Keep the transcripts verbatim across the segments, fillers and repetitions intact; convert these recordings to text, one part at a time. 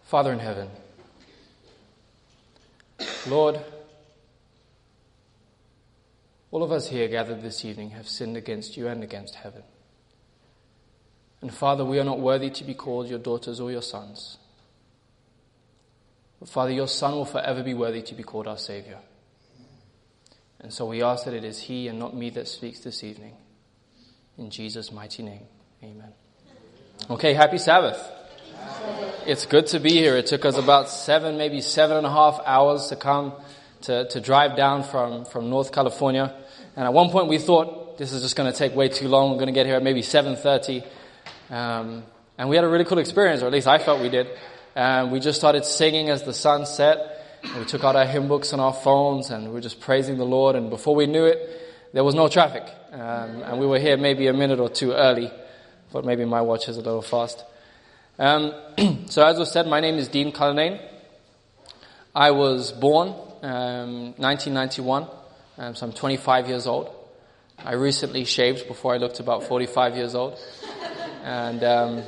Father in heaven, Lord, all of us here gathered this evening have sinned against you and against heaven. And Father, we are not worthy to be called your daughters or your sons. But Father, your Son will forever be worthy to be called our Savior. And so we ask that it is he and not me that speaks this evening. In Jesus' mighty name, amen. Okay, happy Sabbath. It's good to be here. It took us about seven, maybe seven and a half hours to come, to, to drive down from, from North California. And at one point we thought this is just going to take way too long. We're going to get here at maybe seven thirty. Um, and we had a really cool experience, or at least I felt we did. Um, we just started singing as the sun set. And we took out our hymn books on our phones and we were just praising the Lord. And before we knew it, there was no traffic. Um, and we were here maybe a minute or two early. But maybe my watch is a little fast. Um, so as was said, my name is Dean Cullinane. I was born um, nineteen ninety-one, um, so I'm twenty-five years old. I recently shaved before I looked about forty-five years old. And um,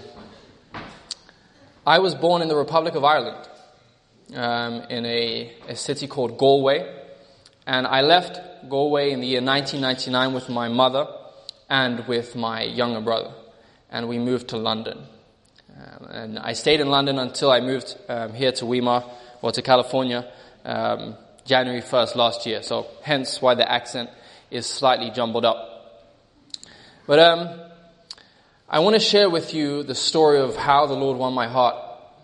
I was born in the Republic of Ireland, um, in a, a city called Galway. And I left Galway in the year nineteen ninety-nine with my mother and with my younger brother. And we moved to London. Um, and I stayed in London until I moved um, here to Weimar, or to California, um, January first last year. So hence why the accent is slightly jumbled up. But um, I want to share with you the story of how the Lord won my heart.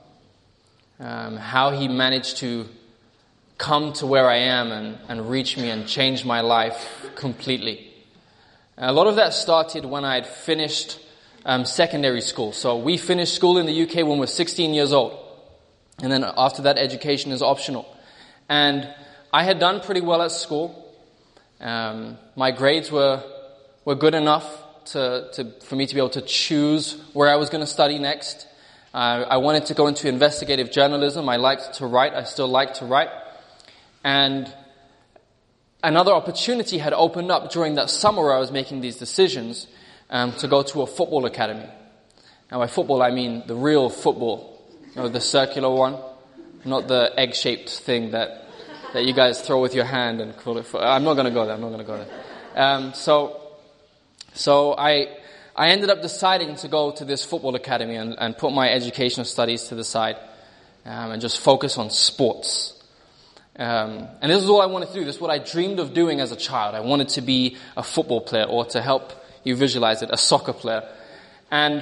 Um, how he managed to come to where I am and, and reach me and change my life completely. A lot of that started when I had finished Um, secondary school. So we finished school in the U K when we were sixteen years old. And then after that, education is optional. And I had done pretty well at school. Um, my grades were were good enough to, to for me to be able to choose where I was going to study next. Uh, I wanted to go into investigative journalism. I liked to write. I still like to write. And another opportunity had opened up during that summer where I was making these decisions. Um, to go to a football academy. Now by football I mean the real football, you know, the circular one, not the egg-shaped thing that that you guys throw with your hand and call it. Fo- I'm not going to go there. I'm not going to go there. Um, so, so I I ended up deciding to go to this football academy and, and put my educational studies to the side um, and just focus on sports. Um, and this is all I wanted to do. This is what I dreamed of doing as a child. I wanted to be a football player, or to help you visualize it, a soccer player. And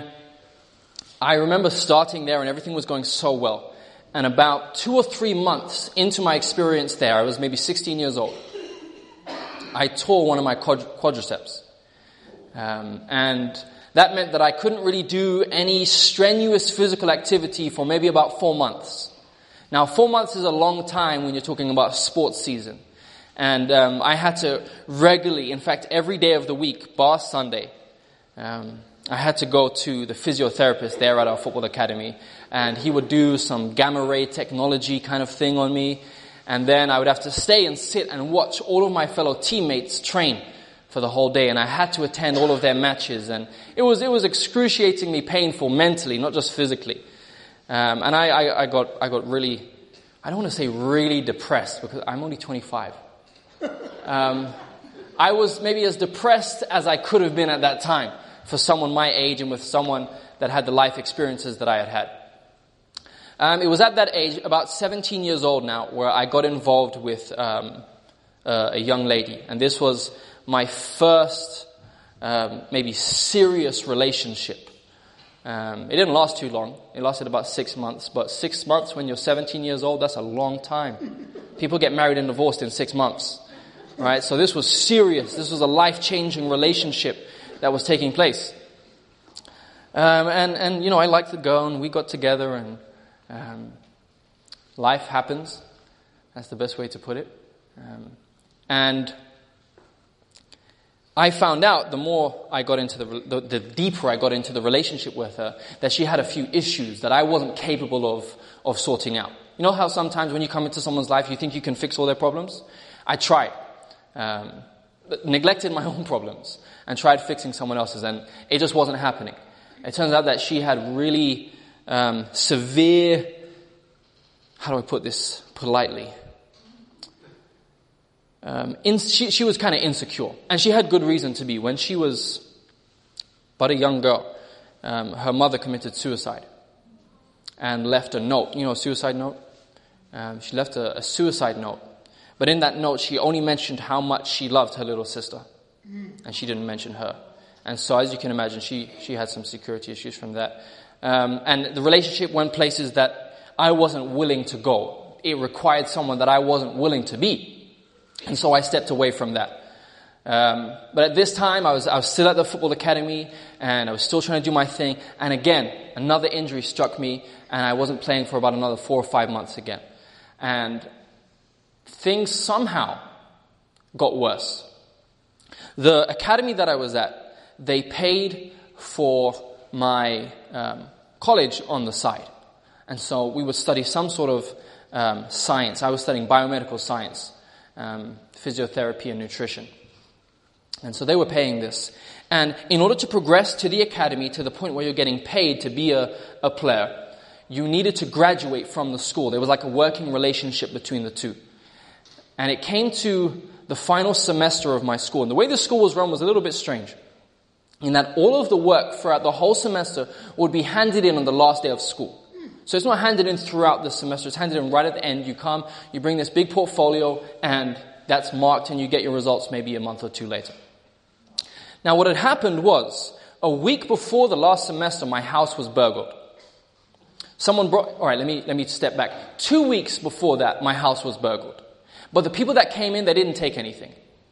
I remember starting there and everything was going so well. And about two or three months into my experience there, I was maybe sixteen years old, I tore one of my quad- quadriceps. Um, and that meant that I couldn't really do any strenuous physical activity for maybe about four months. Now, four months is a long time when you're talking about sports season. And um, I had to regularly, in fact, every day of the week, bar Sunday, um, I had to go to the physiotherapist there at our football academy. And he would do some gamma ray technology kind of thing on me. And then I would have to stay and sit and watch all of my fellow teammates train for the whole day. And I had to attend all of their matches. And it was it was excruciatingly painful mentally, not just physically. Um, and I, I, I got I got really, I don't want to say really depressed, because I'm only twenty-five. Um, I was maybe as depressed as I could have been at that time for someone my age and with someone that had the life experiences that I had had. Um, it was at that age, about seventeen years old now, where I got involved with um, uh, a young lady. And this was my first um, maybe serious relationship. Um, it didn't last too long. It lasted about six months. But six months when you're seventeen years old, that's a long time. People get married and divorced in six months. Right? So this was serious. This was a life-changing relationship that was taking place. Um, and, and, you know, I liked the girl, and we got together, and um, life happens. That's the best way to put it. Um, and I found out, the more I got into the, the, the deeper I got into the relationship with her, that she had a few issues that I wasn't capable of, of sorting out. You know how sometimes when you come into someone's life, you think you can fix all their problems? I tried. Um, neglected my own problems and tried fixing someone else's, and it just wasn't happening. It turns out that she had really um, severe how do I put this politely? Um, in, she, she was kind of insecure, and she had good reason to be. When she was but a young girl, um, her mother committed suicide and left a note. You know, a suicide note? Um, she left a, a suicide note. But in that note, she only mentioned how much she loved her little sister. And she didn't mention her. And so, as you can imagine, she, she had some security issues from that. Um, and the relationship went places that I wasn't willing to go. It required someone that I wasn't willing to be. And so I stepped away from that. Um, but at this time, I was I was still at the football academy, and I was still trying to do my thing. And again, another injury struck me, and I wasn't playing for about another four or five months again. And things somehow got worse. The academy that I was at, they paid for my um, college on the side. And so we would study some sort of um, science. I was studying biomedical science, um, physiotherapy and nutrition. And so they were paying this. And in order to progress to the academy to the point where you're getting paid to be a, a player, you needed to graduate from the school. There was like a working relationship between the two. And it came to the final semester of my school. And the way the school was run was a little bit strange, in that all of the work throughout the whole semester would be handed in on the last day of school. So it's not handed in throughout the semester. It's handed in right at the end. You come, you bring this big portfolio, and that's marked, and you get your results maybe a month or two later. Now, what had happened was, a week before the last semester, my house was burgled. Someone brought, all right, let me, let me step back. Two weeks before that, my house was burgled. But the people that came in, they didn't take anything.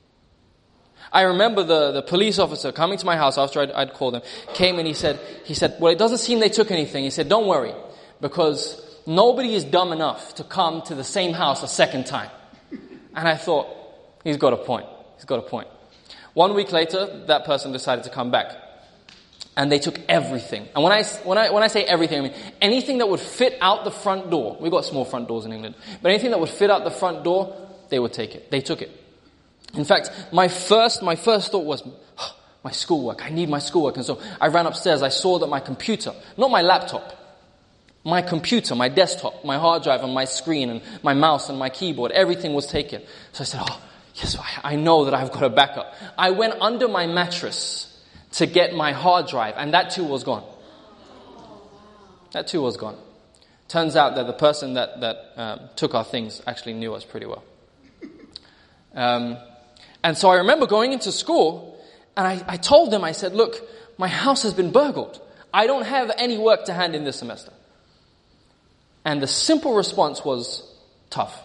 I remember the, the police officer coming to my house after I'd, I'd called him, came and he said, he said, well, it doesn't seem they took anything. He said, don't worry, because nobody is dumb enough to come to the same house a second time. And I thought, he's got a point. He's got a point. One week later, that person decided to come back. And they took everything. And when I, when I, when I say everything, I mean anything that would fit out the front door. We've got small front doors in England. But anything that would fit out the front door, they would take it. They took it. In fact, my first, my first thought was, oh, my schoolwork. I need my schoolwork. And so I ran upstairs. I saw that my computer, not my laptop, my computer, my desktop, my hard drive and my screen and my mouse and my keyboard, everything was taken. So I said, oh, yes, I know that I've got a backup. I went under my mattress to get my hard drive, and that too was gone. That too was gone. Turns out that the person that, that um, took our things actually knew us pretty well. Um, and so I remember going into school, and I, I told them, I said, look, my house has been burgled. I don't have any work to hand in this semester. And the simple response was, tough.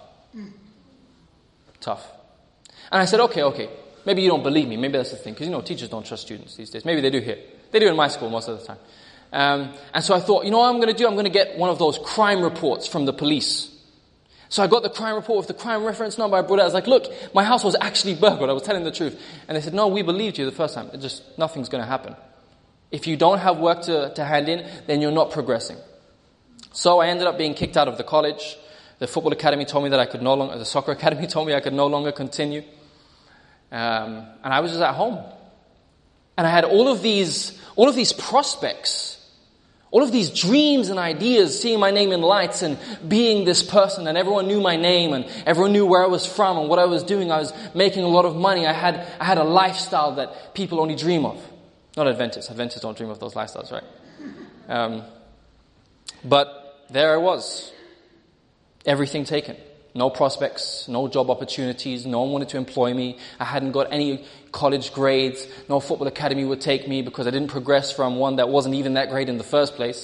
Tough. And I said, okay, okay, maybe you don't believe me. Maybe that's the thing. Because, you know, teachers don't trust students these days. Maybe they do here. They do in my school most of the time. Um, and so I thought, you know what I'm going to do? I'm going to get one of those crime reports from the police. So I got the crime report with the crime reference number. I brought it. I was like, look, my house was actually burgled. I was telling the truth. And they said, no, we believed you the first time. It just, nothing's going to happen. If you don't have work to, to hand in, then you're not progressing. So I ended up being kicked out of the college. The football academy told me that I could no longer, the soccer academy told me I could no longer continue. Um, and I was just at home. And I had all of these, all of these prospects, all of these dreams and ideas, seeing my name in lights and being this person, and everyone knew my name and everyone knew where I was from and what I was doing. I was making a lot of money. I had, I had a lifestyle that people only dream of. Not Adventists. Adventists don't dream of those lifestyles, right? Um, but there I was. Everything taken. No prospects, no job opportunities, no one wanted to employ me. I hadn't got any college grades. No football academy would take me because I didn't progress from one that wasn't even that great in the first place.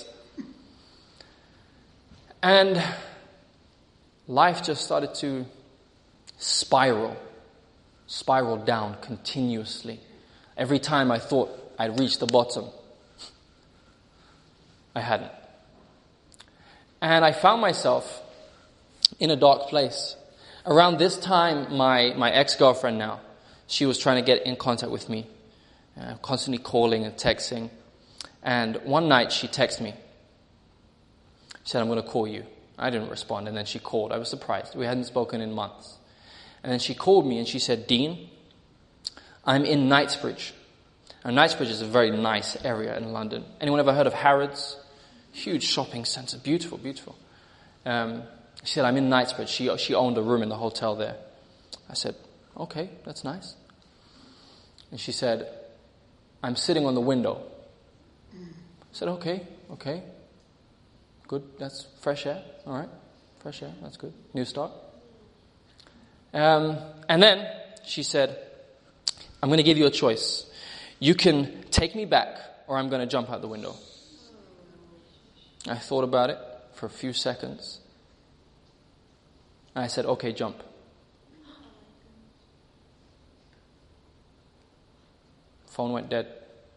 And life just started to spiral, spiral down continuously. Every time I thought I'd reached the bottom, I hadn't. And I found myself in a dark place. Around this time, my, my ex-girlfriend now, she was trying to get in contact with me, uh, constantly calling and texting. And one night she texted me. She said, I'm going to call you. I didn't respond, and then she called. I was surprised. We hadn't spoken in months. And then she called me and she said, Dean, I'm in Knightsbridge. Now, Knightsbridge is a very nice area in London. Anyone ever heard of Harrods? Huge shopping centre. Beautiful, beautiful. Um, She said, I'm in Knightsbridge. She, she owned a room in the hotel there. I said, okay, that's nice. And she said, I'm sitting on the window. I said, okay, okay. Good, that's fresh air. All right, fresh air, that's good. New start. Um, and then she said, I'm going to give you a choice. You can take me back or I'm going to jump out the window. I thought about it for a few seconds. And I said, okay, jump. Phone went dead.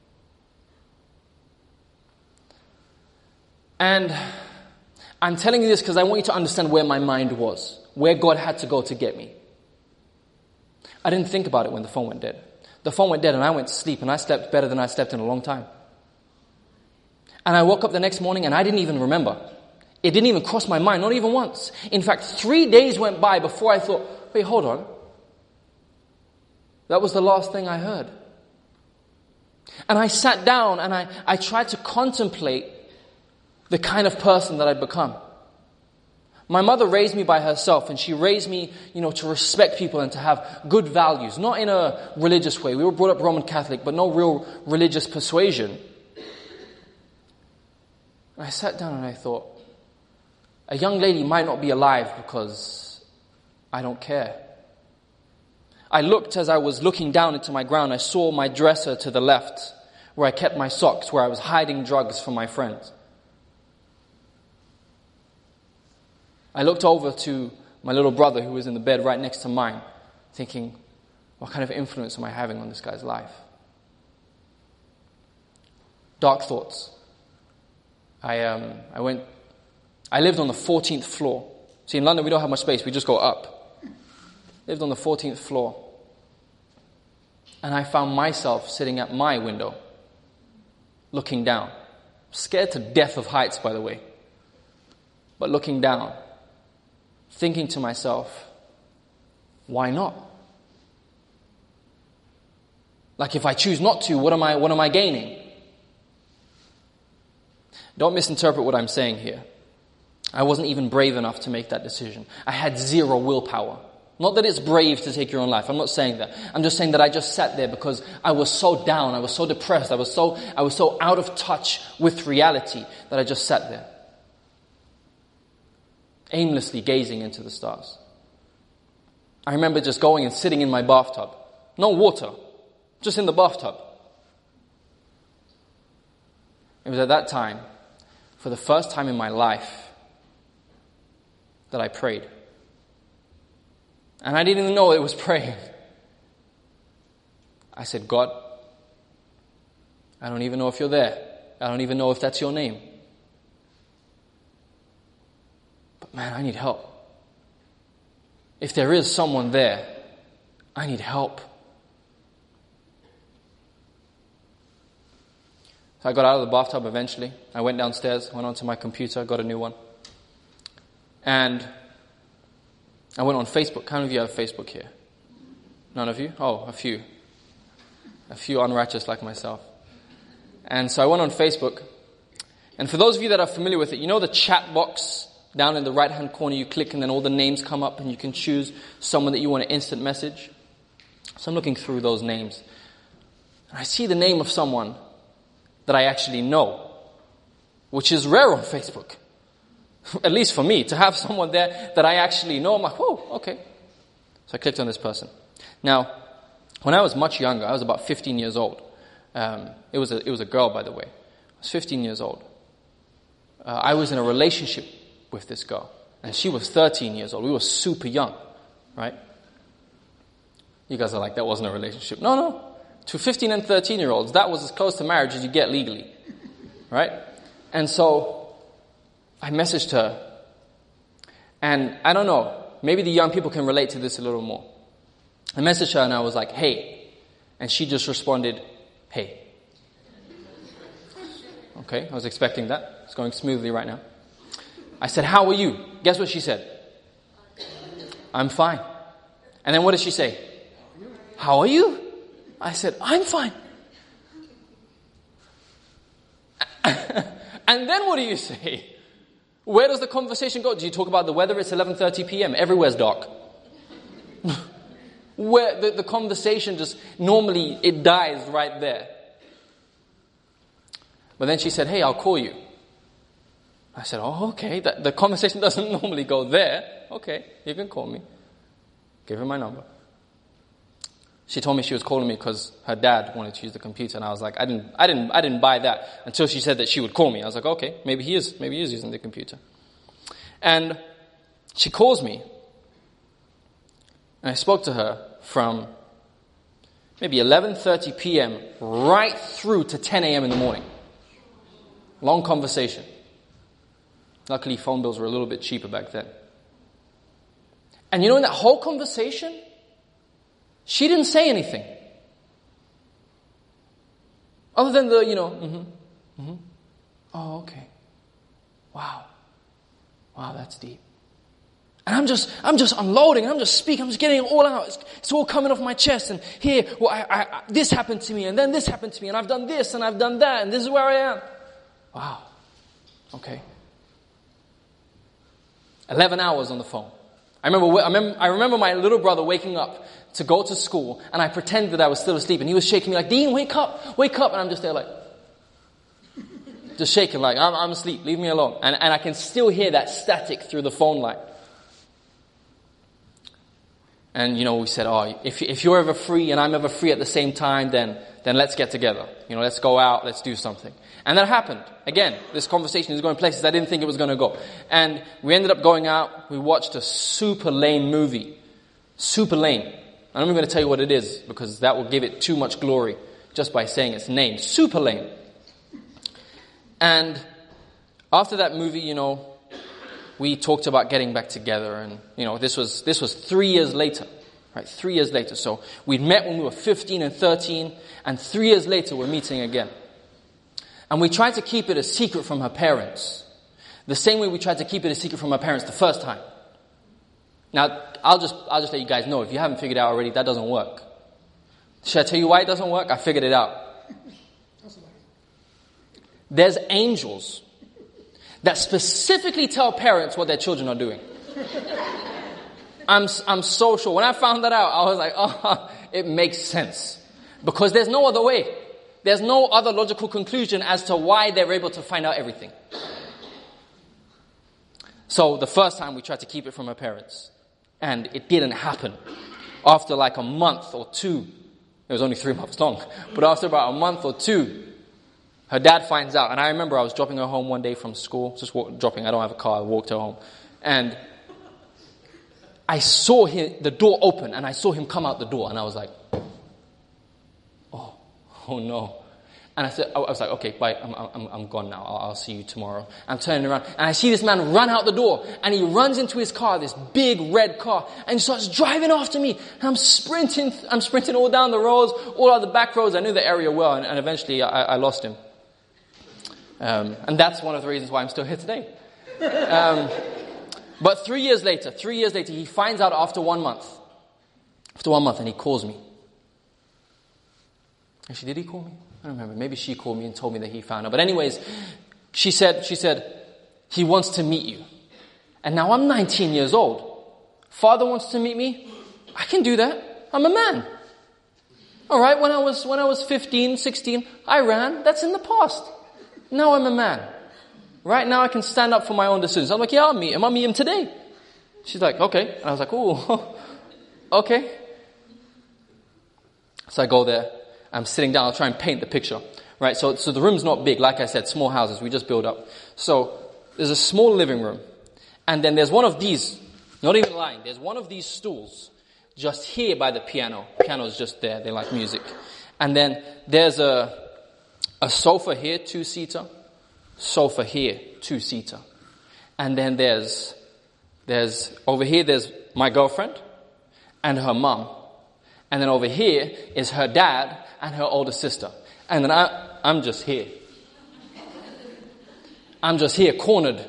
And I'm telling you this because I want you to understand where my mind was, where God had to go to get me. I didn't think about it when the phone went dead. The phone went dead and I went to sleep and I slept better than I slept in a long time. And I woke up the next morning and I didn't even remember. It didn't even cross my mind, not even once. In fact, three days went by before I thought, wait, hold on. That was the last thing I heard. And I sat down and I, I tried to contemplate the kind of person that I'd become. My mother raised me by herself, and she raised me, you know, to respect people and to have good values. Not in a religious way. We were brought up Roman Catholic, but no real religious persuasion. And I sat down and I thought, a young lady might not be alive because I don't care. I looked as I was looking down into my ground. I saw my dresser to the left, where I kept my socks, where I was hiding drugs from my friends. I looked over to my little brother who was in the bed right next to mine, thinking, what kind of influence am I having on this guy's life? Dark thoughts. I um I went, I lived on the fourteenth floor. See, in London we don't have much space, we just go up. Lived on the fourteenth floor. And I found myself sitting at my window, looking down. Scared to death of heights, by the way. But looking down. Thinking to myself, why not? Like if I choose not to, what am I, what am I gaining? Don't misinterpret what I'm saying here. I wasn't even brave enough to make that decision. I had zero willpower. Not that it's brave to take your own life. I'm not saying that. I'm just saying that I just sat there because I was so down. I was so depressed. I was so, I was so out of touch with reality that I just sat there. Aimlessly gazing into the stars. I remember just going and sitting in my bathtub. No water. Just in the bathtub. It was at that time, for the first time in my life, that I prayed. And I didn't even know it was praying. I said, God, I don't even know if you're there. I don't even know if that's your name. But man, I need help. If there is someone there, I need help. So I got out of the bathtub eventually. I went downstairs, went onto my computer, got a new one. And I went on Facebook. How many of you have Facebook here? None of you? Oh, a few. A few unrighteous like myself. And so I went on Facebook. And for those of you that are familiar with it, you know the chat box down in the right-hand corner, you click and then all the names come up and you can choose someone that you want to instant message. So I'm looking through those names. And I see the name of someone that I actually know, which is rare on Facebook. At least for me, to have someone there that I actually know. I'm like, whoa, okay. So I clicked on this person. Now, when I was much younger, I was about fifteen years old. Um, it was a, it was a girl, by the way. I was fifteen years old. Uh, I was in a relationship with this girl. And she was thirteen years old. We were super young, right? You guys are like, that wasn't a relationship. No, no. To fifteen and thirteen year olds, that was as close to marriage as you get legally, right? And so I messaged her, and I don't know, maybe the young people can relate to this a little more. I messaged her and I was like, hey, and she just responded, hey. Okay, I was expecting that. It's going smoothly right now. I said, how are you? Guess what she said? I'm fine. And then what did she say? How are you? I said, I'm fine. And then what do you say? Where does the conversation go? Do you talk about the weather? It's eleven thirty p.m. Everywhere's dark. Where the, the conversation just, normally it dies right there. But then she said, hey, I'll call you. I said, oh, okay. The, the conversation doesn't normally go there. Okay, you can call me. Give her my number. She told me she was calling me because her dad wanted to use the computer, and I was like, I didn't, I didn't, I didn't buy that until she said that she would call me. I was like, okay, maybe he is, maybe he is using the computer. And she calls me, and I spoke to her from maybe eleven thirty p.m. right through to ten a.m. in the morning. Long conversation. Luckily, phone bills were a little bit cheaper back then. And you know, in that whole conversation, she didn't say anything. Other than the, you know, mm-hmm, mm-hmm. Oh, okay. Wow. Wow, that's deep. And I'm just, I'm just unloading, I'm just speaking, I'm just getting it all out. It's, it's all coming off my chest. And here, well, I, I, I, this happened to me, and then this happened to me, and I've done this, and I've done that, and this is where I am. Wow. Okay. Eleven hours on the phone. I remember, I remember, I remember my little brother waking up to go to school, and I pretended that I was still asleep, and he was shaking me like, Dean, wake up, wake up, and I'm just there like, just shaking like, I'm, I'm asleep, leave me alone. And, and I can still hear that static through the phone line. And, you know, we said, oh, if, if you're ever free and I'm ever free at the same time, then, then let's get together. You know, let's go out, let's do something. And that happened. Again, this conversation is going places I didn't think it was going to go. And we ended up going out. We watched a super lame movie. Super lame. I'm not going to tell you what it is because that will give it too much glory just by saying its name. Super lame. And after that movie, you know, we talked about getting back together. And, you know, this was, this was three years later. Right? Three years later. So we'd met when we were fifteen and thirteen. And three years later, we're meeting again. And we tried to keep it a secret from her parents. The same way we tried to keep it a secret from her parents the first time. Now, I'll just, I'll just let you guys know, if you haven't figured it out already, that doesn't work. Should I tell you why it doesn't work? I figured it out. There's angels that specifically tell parents what their children are doing. I'm, I'm so sure. When I found that out, I was like, oh, it makes sense. Because there's no other way. There's no other logical conclusion as to why they're able to find out everything. So the first time we tried to keep it from her parents. And it didn't happen. After like a month or two, it was only three months long, but after about a month or two, her dad finds out. And I remember I was dropping her home one day from school, just walk, dropping, I don't have a car, I walked her home. And I saw him, the door open, and I saw him come out the door, and I was like, oh, oh no. And I said, I was like, okay, bye, I'm, I'm, I'm gone now. I'll, I'll see you tomorrow. I'm turning around, and I see this man run out the door, and he runs into his car, this big red car, and he starts driving after me. And I'm sprinting, I'm sprinting all down the roads, all out the back roads. I knew the area well, and, and eventually I, I lost him. Um, and that's one of the reasons why I'm still here today. Um, but three years later, three years later, he finds out after one month. After one month, and he calls me. Actually, did he call me? I don't remember. Maybe she called me and told me that he found out. But anyways, she said, she said, he wants to meet you. And now I'm nineteen years old. Father wants to meet me? I can do that. I'm a man. All right, when I was, when I was fifteen, sixteen, I ran. That's in the past. Now I'm a man. Right now I can stand up for my own decisions. I'm like, yeah, I'll meet him. I'll meet him today. She's like, okay. And I was like, oh, okay. So I go there. I'm sitting down. I'll try and paint the picture. Right. So, so the room's not big. Like I said, small houses. We just build up. So there's a small living room. And then there's one of these, not even lying, there's one of these stools just here by the piano. Piano's just there. They like music. And then there's a, a sofa here, two-seater. Sofa here, two-seater. And then there's, there's, over here there's my girlfriend and her mum. And then over here is her dad and her older sister. And then I, I'm just here. I'm just here, cornered.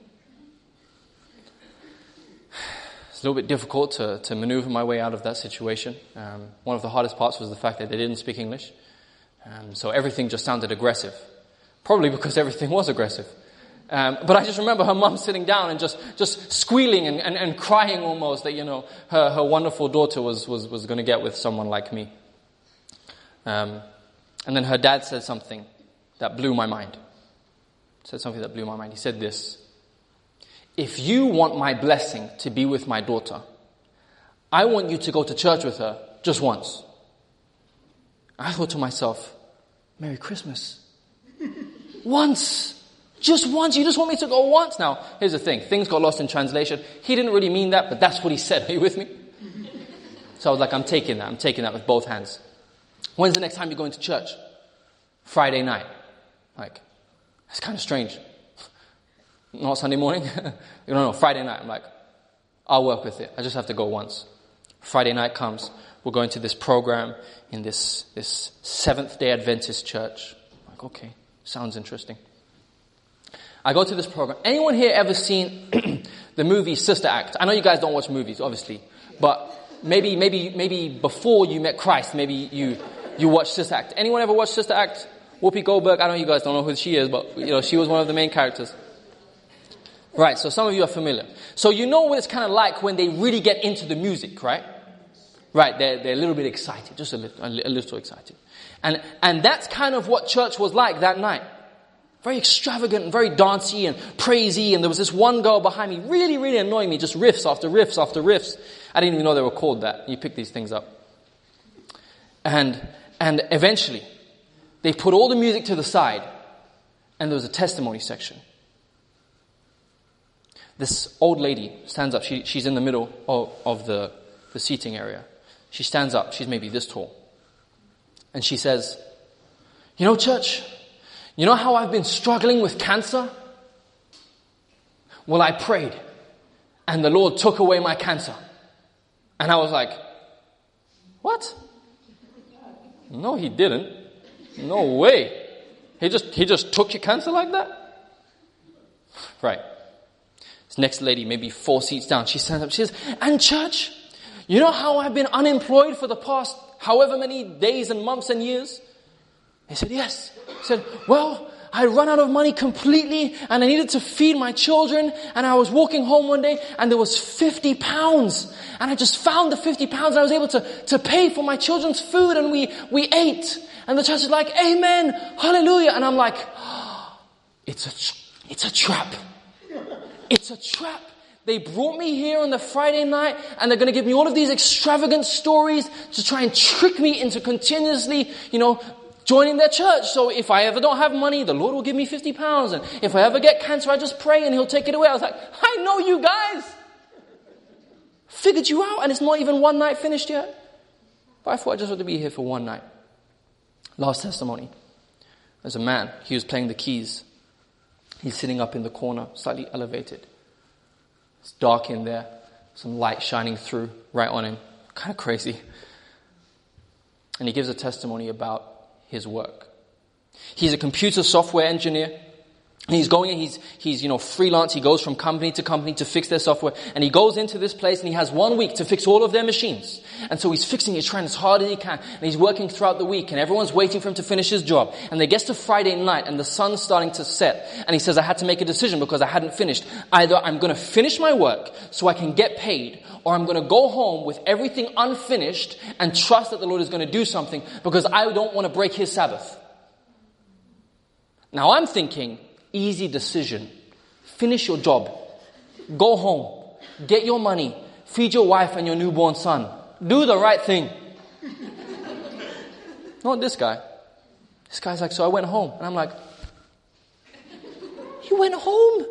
It's a little bit difficult to, to maneuver my way out of that situation. Um, one of the hardest parts was the fact that they didn't speak English. Um, so everything just sounded aggressive. Probably because everything was aggressive. Um, but I just remember her mum sitting down and just, just squealing and, and, and crying almost that, you know, her, her wonderful daughter was, was, was going to get with someone like me. Um, and then her dad said something that blew my mind. Said something that blew my mind. He said this: if you want my blessing to be with my daughter, I want you to go to church with her just once. I thought to myself, Merry Christmas. Once. Just once. You just want me to go once? Now, here's the thing. Things got lost in translation. He didn't really mean that, but that's what he said. Are you with me? So I was like, I'm taking that. I'm taking that with both hands. When's the next time you're going to church? Friday night. Like, that's kind of strange. Not Sunday morning? You don't know, Friday night. I'm like, I'll work with it. I just have to go once. Friday night comes. We're going to this program in this, this Seventh-day Adventist church. I'm like, okay, sounds interesting. I go to this program. Anyone here ever seen the movie Sister Act? I know you guys don't watch movies, obviously, but maybe, maybe, maybe before you met Christ, maybe you, you watched Sister Act. Anyone ever watched Sister Act? Whoopi Goldberg. I know you guys don't know who she is, but you know she was one of the main characters. Right. So some of you are familiar. So you know what it's kind of like when they really get into the music, right? Right. They're they're a little bit excited, just a little, a little excited, and and that's kind of what church was like that night. Very extravagant and very dancey and praisey. And there was this one girl behind me, really, really annoying me, just riffs after riffs after riffs. I didn't even know they were called that. You pick these things up. And, and eventually, they put all the music to the side, and there was a testimony section. This old lady stands up. She, she's in the middle of, of the, the seating area. She stands up. She's maybe this tall. And she says, you know, church, you know how I've been struggling with cancer? Well, I prayed, and the Lord took away my cancer. And I was like, what? No, he didn't. No way. He just, he just took your cancer like that? Right. This next lady, maybe four seats down, she stands up, she says, and church, you know how I've been unemployed for the past however many days and months and years? He said, yes. He said, well, I run out of money completely and I needed to feed my children, and I was walking home one day and there was fifty pounds, and I just found the fifty pounds and I was able to, to pay for my children's food, and we, we ate. And the church is like, amen, hallelujah. And I'm like, oh, it's a, it's a trap. It's a trap. They brought me here on the Friday night, and they're going to give me all of these extravagant stories to try and trick me into continuously, you know, joining their church. So if I ever don't have money, the Lord will give me fifty pounds. And if I ever get cancer, I just pray and He'll take it away. I was like, I know you guys. Figured you out, and it's not even one night finished yet. But I thought I just had to be here for one night. Last testimony. There's a man. He was playing the keys. He's sitting up in the corner, slightly elevated. It's dark in there. Some light shining through right on him. Kind of crazy. And he gives a testimony about his work. He's a computer software engineer. And he's going, he's, he's, you know, freelance. He goes from company to company to fix their software. And he goes into this place and he has one week to fix all of their machines. And so he's fixing it, trying as hard as he can. And he's working throughout the week, and everyone's waiting for him to finish his job. And they get to Friday night and the sun's starting to set. And he says, I had to make a decision because I hadn't finished. Either I'm going to finish my work so I can get paid, or I'm going to go home with everything unfinished and trust that the Lord is going to do something, because I don't want to break His Sabbath. Now I'm thinking, easy decision. Finish your job. Go home. Get your money. Feed your wife and your newborn son. Do the right thing. Not this guy. This guy's like, so I went home. And I'm like, you went home?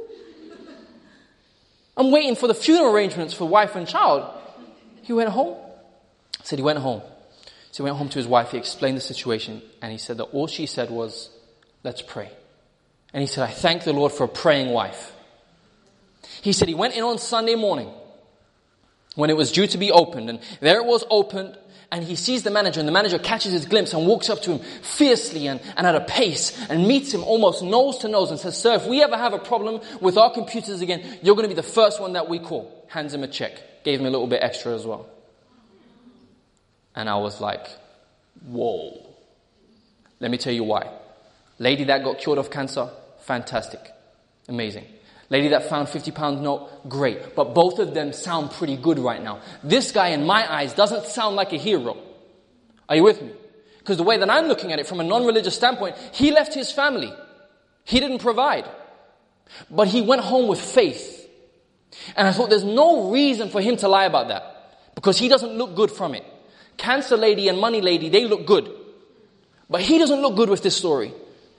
I'm waiting for the funeral arrangements for wife and child. He went home? I said he went home. So he went home to his wife. He explained the situation. And he said that all she said was, let's pray. And he said, I thank the Lord for a praying wife. He said he went in on Sunday morning when it was due to be opened. And there it was opened. And he sees the manager. And the manager catches his glimpse and walks up to him fiercely and, and at a pace. And meets him almost nose to nose and says, sir, if we ever have a problem with our computers again, you're going to be the first one that we call. Hands him a check. Gave him a little bit extra as well. And I was like, whoa. Let me tell you why. Lady that got cured of cancer, fantastic. Amazing. Lady that found fifty pound note, great. But both of them sound pretty good right now. This guy, in my eyes, doesn't sound like a hero. Are you with me? Because the way that I'm looking at it from a non-religious standpoint, he left his family. He didn't provide. But he went home with faith. And I thought there's no reason for him to lie about that. Because he doesn't look good from it. Cancer lady and money lady, they look good. But he doesn't look good with this story.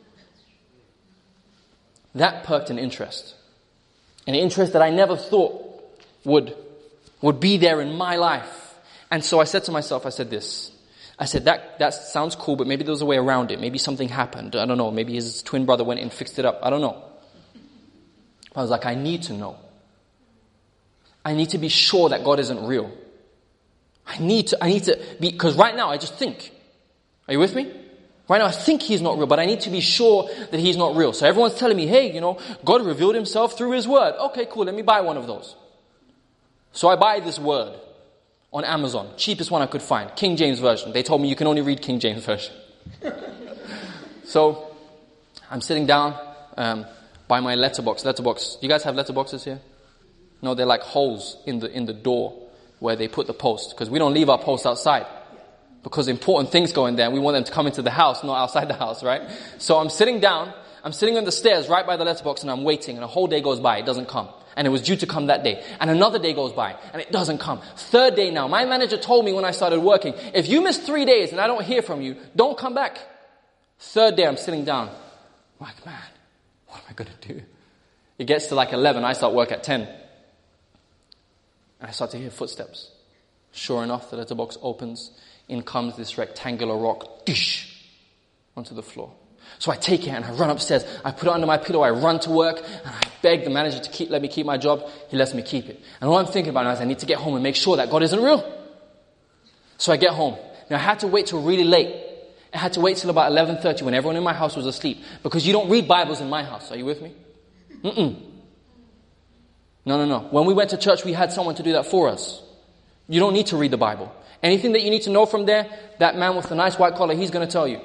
That perked an interest. An interest that I never thought would, would be there in my life. And so I said to myself, I said this. I said, that, that sounds cool, but maybe there was a way around it. Maybe something happened. I don't know. Maybe his twin brother went and fixed it up. I don't know. I was like, I need to know. I need to be sure that God isn't real. I need to, I need to be, because right now I just think. Are you with me? Right now I think he's not real, but I need to be sure that he's not real. So everyone's telling me, hey, you know, God revealed himself through his word. Okay, cool. Let me buy one of those. So I buy this word on Amazon. Cheapest one I could find. King James Version. They told me you can only read King James Version. So I'm sitting down um, by my letterbox. Letterbox. You guys have letterboxes here? No, they're like holes in the in the door where they put the post. Because we don't leave our post outside. Because important things go in there. We want them to come into the house, not outside the house, right? So I'm sitting down. I'm sitting on the stairs right by the letterbox and I'm waiting. And a whole day goes by. It doesn't come. And it was due to come that day. And another day goes by and it doesn't come. Third day now. My manager told me when I started working, if you miss three days and I don't hear from you, don't come back. Third day I'm sitting down. I'm like, man, what am I going to do? It gets to like eleven. I start work at ten. And I start to hear footsteps. Sure enough, the letterbox opens. In comes this rectangular rock. Dish! Onto the floor. So I take it and I run upstairs. I put it under my pillow. I run to work and I beg the manager to keep, let me keep my job. He lets me keep it. And all I'm thinking about now is I need to get home and make sure that God isn't real. So I get home. Now I had to wait till really late. I had to wait till about eleven thirty when everyone in my house was asleep. Because you don't read Bibles in my house. Are you with me? Mm-mm. No, no, no. When we went to church, we had someone to do that for us. You don't need to read the Bible. Anything that you need to know from there, that man with the nice white collar, he's going to tell you.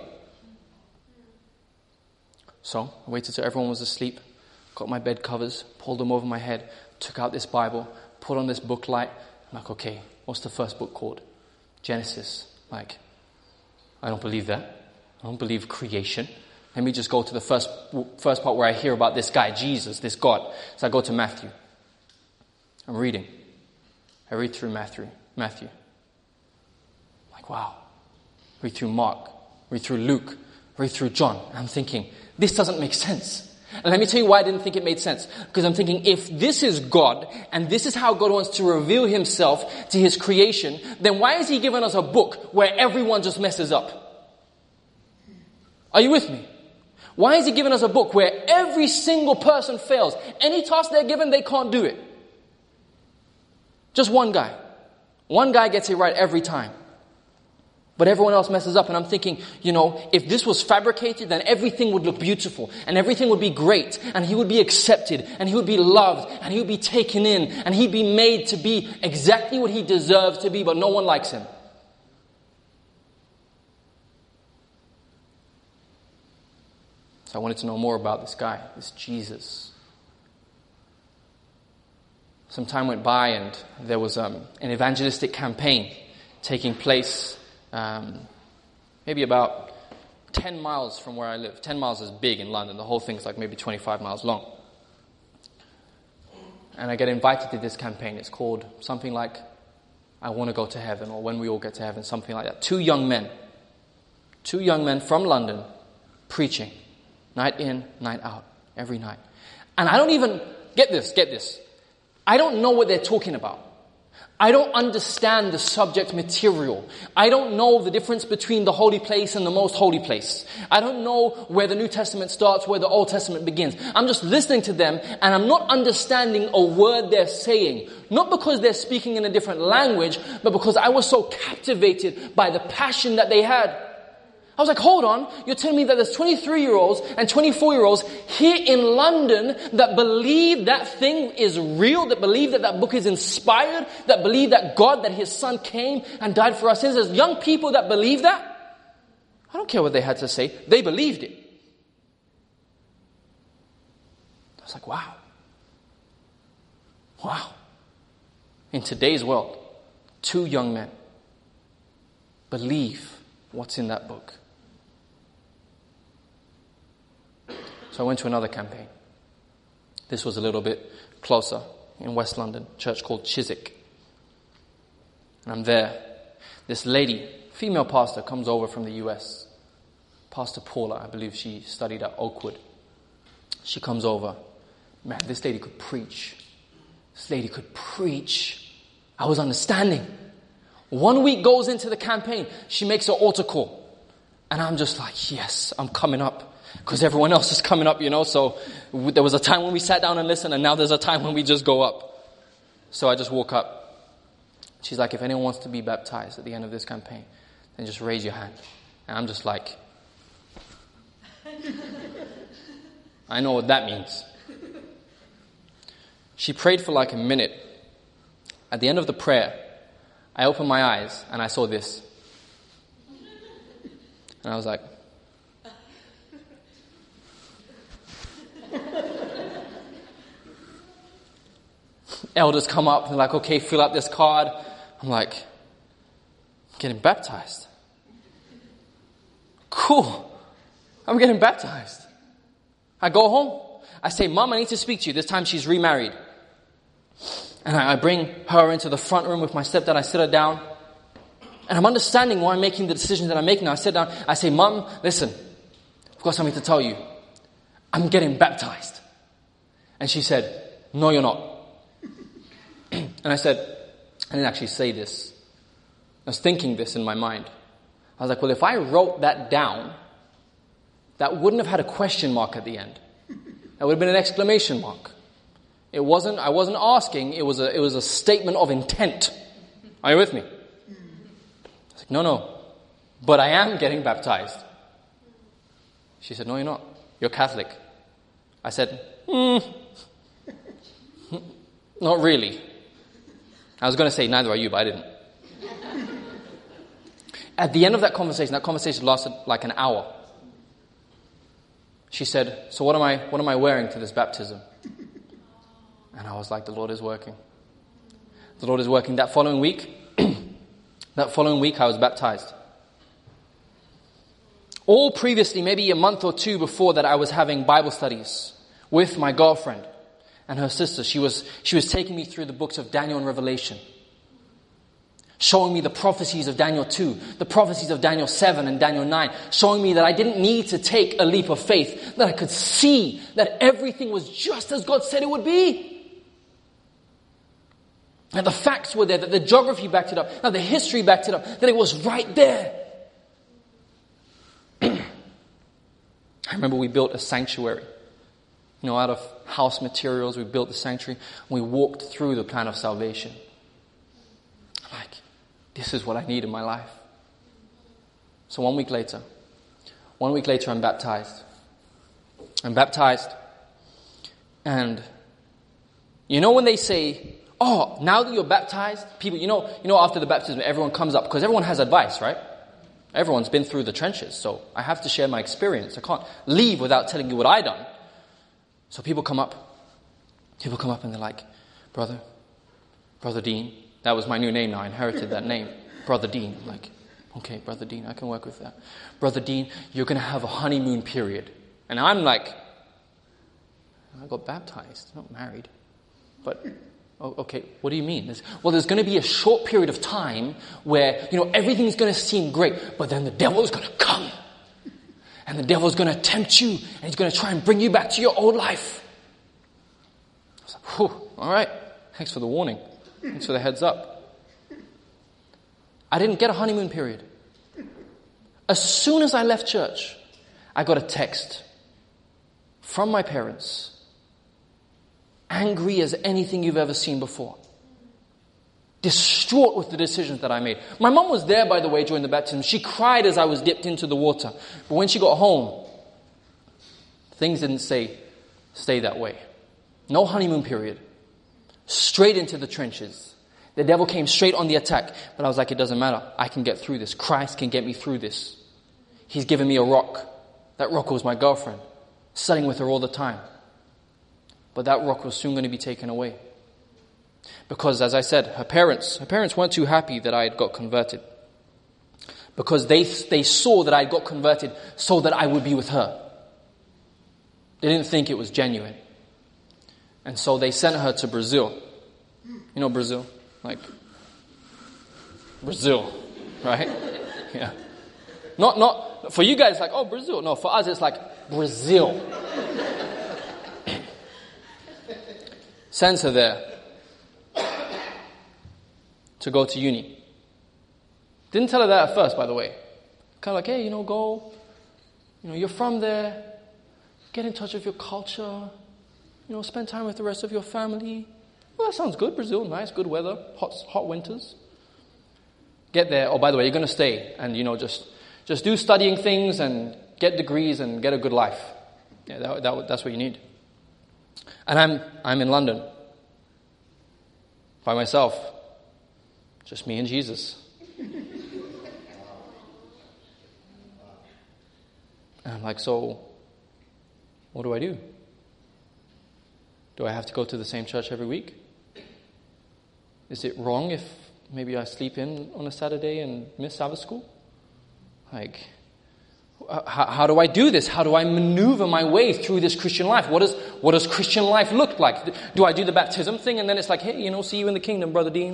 So I waited till everyone was asleep, got my bed covers, pulled them over my head, took out this Bible, put on this book light. I'm like, okay, what's the first book called? Genesis. Like, I don't believe that. I don't believe creation. Let me just go to the first first part where I hear about this guy, Jesus, this God. So I go to Matthew. I'm reading. I read through Matthew. Matthew. Like, wow. Read through Mark. Read through Luke. Read through John. And I'm thinking, this doesn't make sense. And let me tell you why I didn't think it made sense. Because I'm thinking, if this is God, and this is how God wants to reveal himself to his creation, then why is he giving us a book where everyone just messes up? Are you with me? Why is he giving us a book where every single person fails? Any task they're given, they can't do it. Just one guy. One guy gets it right every time. But everyone else messes up. And I'm thinking, you know, if this was fabricated, then everything would look beautiful. And everything would be great. And he would be accepted. And he would be loved. And he would be taken in. And he'd be made to be exactly what he deserves to be. But no one likes him. So I wanted to know more about this guy, this Jesus. Some time went by and there was um, an evangelistic campaign taking place um, maybe about ten miles from where I live. ten miles is big in London. The whole thing's like maybe twenty-five miles long. And I get invited to this campaign. It's called something like I Want to Go to Heaven, or When We All Get to Heaven, something like that. Two young men. Two young men from London preaching. Night in, night out. Every night. And I don't even, get this, get this. I don't know what they're talking about. I don't understand the subject material. I don't know the difference between the holy place and the most holy place. I don't know where the New Testament starts, where the Old Testament begins. I'm just listening to them and I'm not understanding a word they're saying. Not because they're speaking in a different language, but because I was so captivated by the passion that they had. I was like, hold on, you're telling me that there's twenty-three-year-olds and twenty-four-year-olds here in London that believe that thing is real, that believe that that book is inspired, that believe that God, that his son came and died for our sins. There's young people that believe that. I don't care what they had to say. They believed it. was like, wow. Wow. In today's world, two young men believe what's in that book. So I went to another campaign. This was a little bit closer in West London, a church called Chiswick. And I'm there. This lady, female pastor, comes over from the U S. Pastor Paula, I believe she studied at Oakwood. She comes over. Man, this lady could preach. This lady could preach. I was understanding. One week goes into the campaign. She makes an altar call. And I'm just like, yes, I'm coming up. Because everyone else is coming up, you know. So there was a time when we sat down and listened. And now there's a time when we just go up. So I just walk up. She's like, if anyone wants to be baptized at the end of this campaign, then just raise your hand. And I'm just like, I know what that means. She prayed for like a minute. At the end of the prayer, I opened my eyes and I saw this. And I was like, elders come up and they're like, okay, fill out this card. I'm like, I'm getting baptized. Cool. I'm getting baptized. I go home. I say, Mom, I need to speak to you. This time she's remarried. And I, I bring her into the front room with my stepdad. I sit her down. And I'm understanding why I'm making the decisions that I'm making. I sit down. I say, Mom, listen, I've got something to tell you. I'm getting baptized. And she said, no, you're not. And I said, I didn't actually say this. I was thinking this in my mind. I was like, well, if I wrote that down, that wouldn't have had a question mark at the end. That would have been an exclamation mark. It wasn't, I wasn't asking, it was a, it was a statement of intent. Are you with me? I was like, no, no, but I am getting baptized. She said, no, you're not. You're Catholic. I said, hmm, not really. I was going to say, neither are you, but I didn't. At the end of that conversation, that conversation lasted like an hour. She said, so what am I, what am I wearing to this baptism? And I was like, the Lord is working. The Lord is working. That following week, that following week I was baptized. All previously, maybe a month or two before that, I was having Bible studies with my girlfriend and her sister. She was, she was taking me through the books of Daniel and Revelation, showing me the prophecies of Daniel two, the prophecies of Daniel seven and Daniel nine, showing me that I didn't need to take a leap of faith, that I could see that everything was just as God said it would be. And the facts were there, that the geography backed it up, that the history backed it up, that it was right there. I remember we built a sanctuary. You know, out of house materials, we built the sanctuary. We walked through the plan of salvation. I'm like, this is what I need in my life. So one week later, one week later I'm baptized. I'm baptized. And you know when they say, oh, now that you're baptized, people, you know, you know, after the baptism, everyone comes up because everyone has advice, right? Everyone's been through the trenches, so I have to share my experience. I can't leave without telling you what I done. So people come up. People come up and they're like, brother, Brother Dean. That was my new name now. I inherited that name. Brother Dean. I'm like, okay, Brother Dean, I can work with that. Brother Dean, you're going to have a honeymoon period. And I'm like, I got baptized, not married. But, oh, okay, what do you mean? There's, well, there's going to be a short period of time where, you know, everything's going to seem great, but then the devil's going to come. And the devil's going to tempt you, and he's going to try and bring you back to your old life. I was like, whew, all right. Thanks for the warning. Thanks for the heads up. I didn't get a honeymoon period. As soon as I left church, I got a text from my parents, angry as anything you've ever seen before. Distraught with the decisions that I made. My mom was there, by the way, during the baptism. She cried as I was dipped into the water. But when she got home, things didn't stay, stay that way. No honeymoon period. Straight into the trenches. The devil came straight on the attack. But I was like, it doesn't matter. I can get through this. Christ can get me through this. He's given me a rock. That rock was my girlfriend. Studying with her all the time. But that rock was soon going to be taken away. Because, as I said, her parents, her parents weren't too happy that I had got converted. Because they, they saw that I had got converted so that I would be with her. They didn't think it was genuine. And so they sent her to Brazil. You know Brazil? Like, Brazil, right? Yeah. Not, not, for you guys, like, oh, Brazil. No, for us, it's like, Brazil. Sends her there to go to uni. Didn't tell her that at first, by the way. Kind of like, hey, you know, go. You know, you're from there. Get in touch with your culture. You know, spend time with the rest of your family. Well, that sounds good. Brazil, nice, good weather, hot, hot winters. Get there. Oh, by the way, you're going to stay, and you know, just, just do studying things and get degrees and get a good life. Yeah, that, that, that's what you need. And I'm, I'm in London by myself, just me and Jesus. And I'm like, so, what do I do? Do I have to go to the same church every week? Is it wrong if maybe I sleep in on a Saturday and miss Sabbath school? Like, how, how do I do this? How do I maneuver my way through this Christian life? What does, what does Christian life look like? Do I do the baptism thing and then it's like, hey, you know, see you in the kingdom, Brother Dean?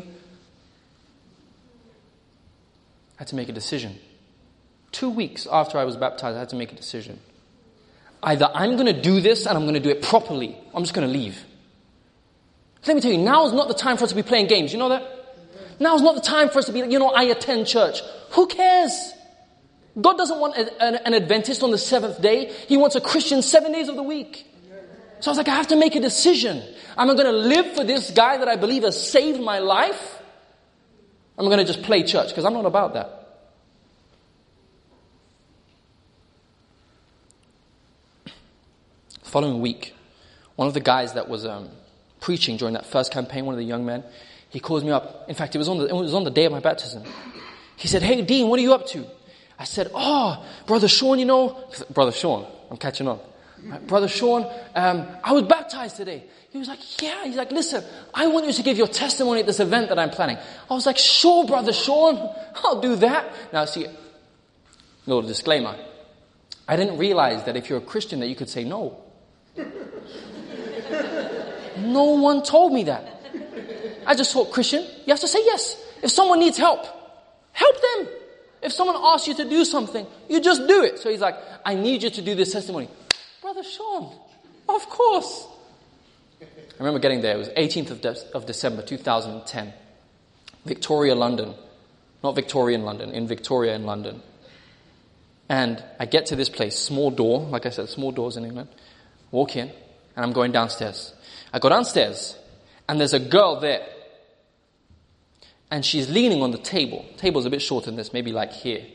I had to make a decision. Two weeks after I was baptized, I had to make a decision. Either I'm going to do this and I'm going to do it properly, or I'm just going to leave. Let me tell you, now is not the time for us to be playing games. You know that? Now is not the time for us to be like, you know, I attend church. Who cares? God doesn't want a, an, an Adventist on the seventh day. He wants a Christian seven days of the week. So I was like, I have to make a decision. Am I going to live for this guy that I believe has saved my life? I'm going to just play church, because I'm not about that. Following week, one of the guys that was um, preaching during that first campaign, one of the young men, he calls me up. In fact, it was on the, it was on the day of my baptism. He said, hey, Dean, what are you up to? I said, oh, Brother Sean, you know, Brother Sean, I'm catching on. Brother Sean, um, I was baptized today. He was like, yeah. He's like, listen, I want you to give your testimony at this event that I'm planning. I was like, sure, Brother Sean, I'll do that. Now, see, little disclaimer. I didn't realize that if you're a Christian that you could say no. No one told me that. I just thought, Christian, you have to say yes. If someone needs help, help them. If someone asks you to do something, you just do it. So he's like, I need you to do this testimony. Brother Sean, of course. I remember getting there. It was eighteenth of, De- of December, two thousand ten. Victoria, London. Not Victorian London, in Victoria in London. And I get to this place, small door, like I said, small doors in England. Walk in, and I'm going downstairs. I go downstairs, and there's a girl there. And she's leaning on the table. The table's a bit shorter than this, maybe like here.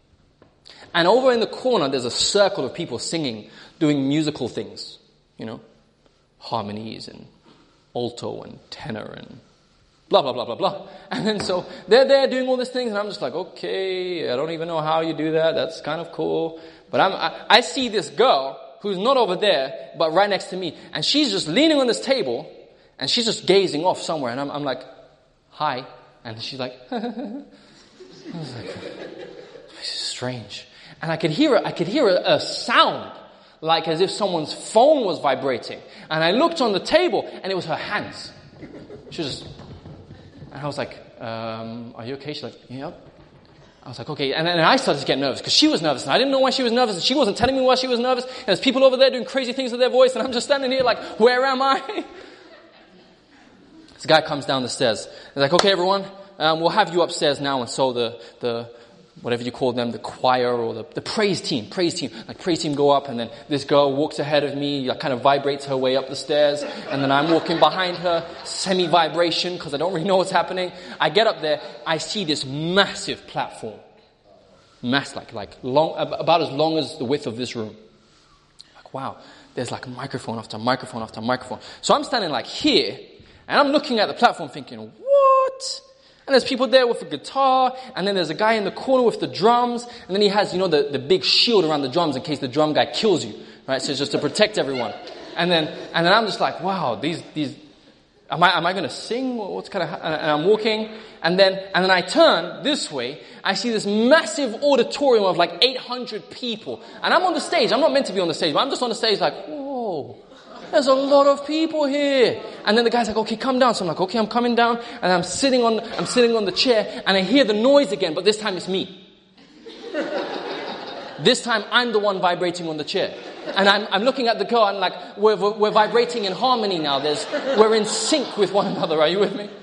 And over in the corner, there's a circle of people singing, doing musical things. You know, harmonies and alto and tenor and blah, blah, blah, blah, blah. And then so they're there doing all these things, and I'm just like, okay, I don't even know how you do that. That's kind of cool. But I'm, I, I see this girl who's not over there, but right next to me. And she's just leaning on this table, and she's just gazing off somewhere. And I'm, I'm like, hi. And she's like, I was like, this is strange. And I could hear it, I could hear a, a sound, like as if someone's phone was vibrating. And I looked on the table, and it was her hands. She was just, and I was like, um, are you okay? She's like, yep. I was like, okay. And then I started to get nervous because she was nervous. And I didn't know why she was nervous. And she wasn't telling me why she was nervous. And there's people over there doing crazy things with their voice. And I'm just standing here like, where am I? This guy comes down the stairs. He's like, okay, everyone, um, we'll have you upstairs now. And so the, the, whatever you call them, the choir or the, the praise team, praise team, like praise team go up. And then this girl walks ahead of me, like kind of vibrates her way up the stairs. And then I'm walking behind her, semi-vibration, because I don't really know what's happening. I get up there, I see this massive platform. Mass, like, like long, about as long as the width of this room. Like, wow, there's like microphone after microphone after microphone. So I'm standing like here, and I'm looking at the platform thinking, what? And there's people there with a guitar, and then there's a guy in the corner with the drums, and then he has, you know, the, the big shield around the drums in case the drum guy kills you, right? So it's just to protect everyone. And then, and then I'm just like, wow, these, these, am I, am I going to sing? What's kind of, and I'm walking, and then, and then I turn this way. I see this massive auditorium of like eight hundred people. And I'm on the stage. I'm not meant to be on the stage, but I'm just on the stage like, whoa, there's a lot of people here. And then the guy's like, okay, come down. So I'm like, okay, I'm coming down, and I'm sitting on, I'm sitting on the chair, and I hear the noise again, but this time it's me. This time I'm the one vibrating on the chair. And I'm, I'm looking at the girl and like, we're, we're vibrating in harmony now. There's, we're in sync with one another. Are you with me?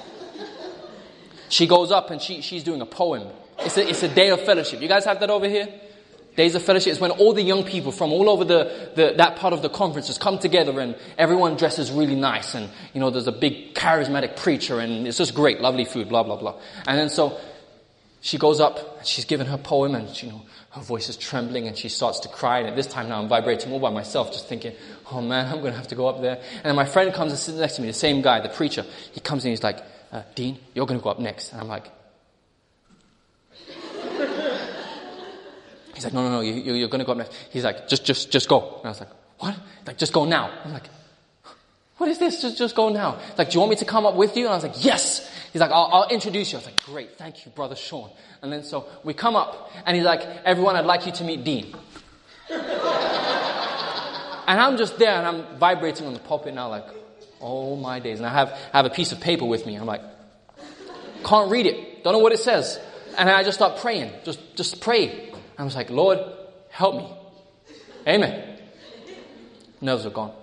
She goes up and she, she's doing a poem. It's a, it's a day of fellowship. You guys have that over here? Days of fellowship is when all the young people from all over the, the that part of the conferences come together, and everyone dresses really nice, and you know there's a big charismatic preacher, and it's just great, lovely food, blah blah blah. And then so she goes up and she's given her poem, and she, you know her voice is trembling, and she starts to cry. And at this time now I'm vibrating all by myself, just thinking, oh man, I'm going to have to go up there. And then my friend comes and sits next to me, the same guy, the preacher. He comes in, he's like, uh, Dean, you're going to go up next. And I'm like, he's like, no, no, no, you, you're going to go up next. He's like, just, just, just go. And I was like, what? Like, just go now. I'm like, what is this? Just, just go now. He's like, do you want me to come up with you? And I was like, yes. He's like, I'll, I'll introduce you. I was like, great, thank you, Brother Sean. And then so we come up, and he's like, everyone, I'd like you to meet Dean. And I'm just there, and I'm vibrating on the pulpit now, like, oh my days. And I have, I have a piece of paper with me. I'm like, can't read it, don't know what it says. And I just start praying, just, just pray. I was like, Lord, help me. Amen. Nerves are gone.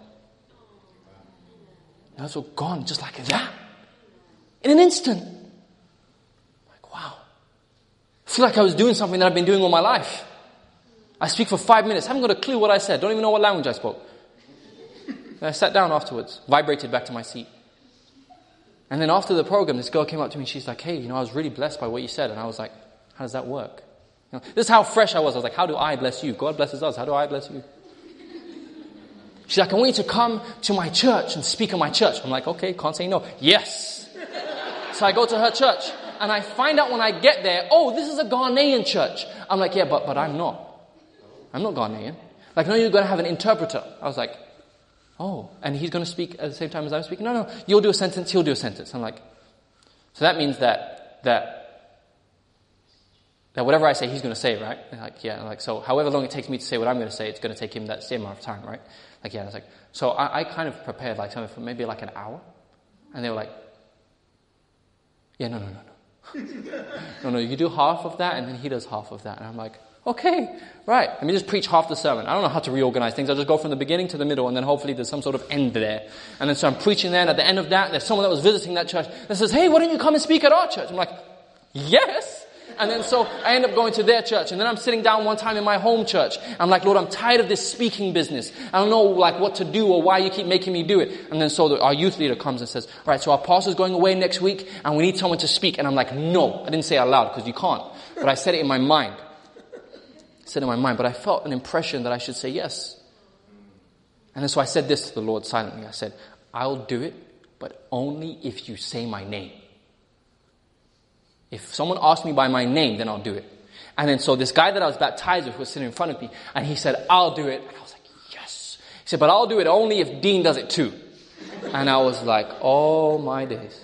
Nerves were gone just like that. In an instant. Like, wow. I feel like I was doing something that I've been doing all my life. I speak for five minutes, haven't got a clue what I said, don't even know what language I spoke. And I sat down afterwards, vibrated back to my seat. And then after the program, this girl came up to me and she's like, hey, you know, I was really blessed by what you said. And I was like, how does that work? You know, this is how fresh I was. I was like, how do I bless you? God blesses us. How do I bless you? She's like, I want you to come to my church and speak at my church. I'm like, okay, can't say no. Yes. So I go to her church, and I find out when I get there, oh, this is a Ghanaian church. I'm like, yeah, but but I'm not. I'm not Ghanaian. Like, no, you're going to have an interpreter. I was like, oh, and he's going to speak at the same time as I'm speaking? No, no, you'll do a sentence, he'll do a sentence. I'm like, so that means that that that whatever I say, he's going to say, right? And like, yeah, like, so however long it takes me to say what I'm going to say, it's going to take him that same amount of time, right? Like, yeah, I was like, so I, I kind of prepared like something for maybe like an hour, and they were like, yeah, no, no, no, no. no, no, you do half of that, and then he does half of that. And I'm like, okay, right. Let me just preach half the sermon. I don't know how to reorganize things. I'll just go from the beginning to the middle, and then hopefully there's some sort of end there. And then so I'm preaching there, and at the end of that, there's someone that was visiting that church that says, hey, why don't you come and speak at our church? I'm like, yes. And then so I end up going to their church, and then I'm sitting down one time in my home church. I'm like, Lord, I'm tired of this speaking business. I don't know like what to do or why you keep making me do it. And then so the, our youth leader comes and says, all right, so our pastor's going away next week, and we need someone to speak. And I'm like, no, I didn't say it out loud because you can't. But I said it in my mind. I said it in my mind, but I felt an impression that I should say yes. And then so I said this to the Lord silently. I said, I'll do it, but only if you say my name. If someone asks me by my name, then I'll do it. And then so this guy that I was baptized with was sitting in front of me, and he said, I'll do it. And I was like, yes. He said, but I'll do it only if Dean does it too. And I was like, oh my days.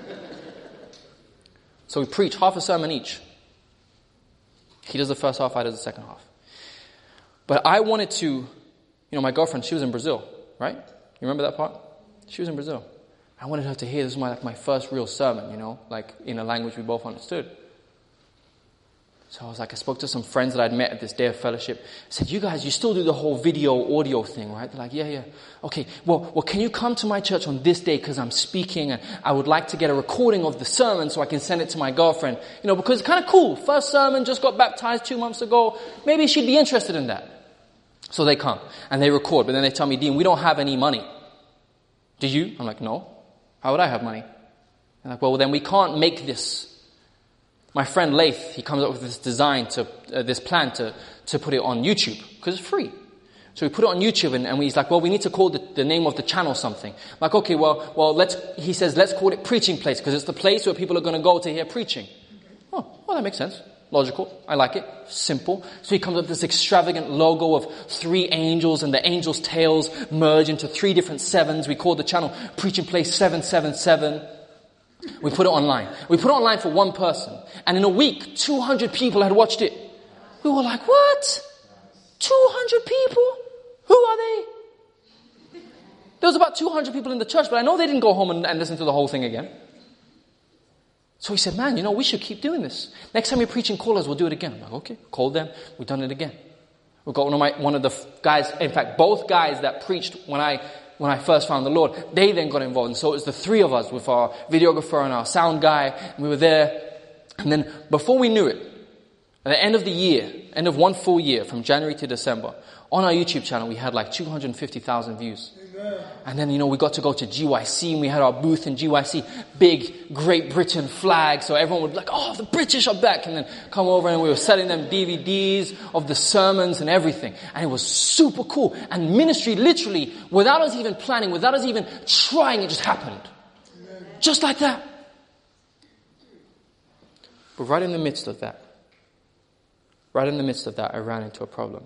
So we preach half a sermon each. He does the first half, I do the second half. But I wanted to, you know, my girlfriend, she was in Brazil, right? You remember that part? She was in Brazil. I wanted her to hear this was my, like my first real sermon, you know, like in a language we both understood. So I was like, I spoke to some friends that I'd met at this day of fellowship. I said, you guys, you still do the whole video audio thing, right? They're like, yeah, yeah. Okay, well, well, can you come to my church on this day because I'm speaking and I would like to get a recording of the sermon so I can send it to my girlfriend. You know, because it's kind of cool. First sermon, just got baptized two months ago. Maybe she'd be interested in that. So they come and they record, but then they tell me, Dean, we don't have any money. Do you? I'm like, no. How would I have money? I'm like, well, then we can't make this. My friend Laith, he comes up with this design to, uh, this plan to, to put it on YouTube, because it's free. So we put it on YouTube, and, and he's like, well, we need to call the, the name of the channel something. I'm like, okay, well, well, let's, he says, let's call it Preaching Place, because it's the place where people are going to go to hear preaching. Oh, well, that makes sense. Logical. I like it. Simple. So he comes up with this extravagant logo of three angels, and the angels' tails merge into three different sevens. We called the channel Preaching Place seven seven seven. We put it online. We put it online for one person. And in a week, two hundred people had watched it. We were like, what? two hundred people? Who are they? There was about two hundred people in the church, but I know they didn't go home and, and listen to the whole thing again. So he said, man, you know, we should keep doing this. Next time you're preaching, call us, we'll do it again. I'm like, okay, called them. We've done it again. We've got one of my, one of the guys, in fact, both guys that preached when I, when I first found the Lord, they then got involved. And so it was the three of us with our videographer and our sound guy. And we were there. And then before we knew it, at the end of the year, end of one full year, from January to December, on our YouTube channel, we had like two hundred fifty thousand views. Amen. And then, you know, we got to go to G Y C, and we had our booth in G Y C, big Great Britain flag, so everyone would be like, oh, the British are back, and then come over, and we were selling them D V Ds of the sermons and everything. And it was super cool. And ministry, literally, without us even planning, without us even trying, it just happened. Amen. Just like that. But right in the midst of that, right in the midst of that, I ran into a problem.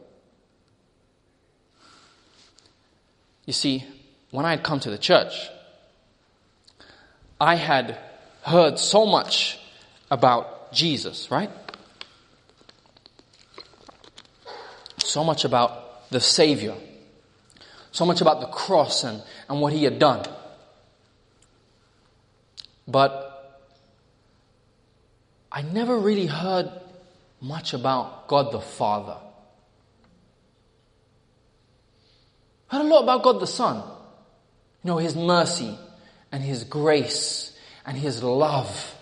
You see, when I had come to the church, I had heard so much about Jesus, right? So much about the Savior. So much about the cross and, and what He had done. But I never really heard much about God the Father. I heard a lot about God the Son. You know, His mercy and His grace and His love.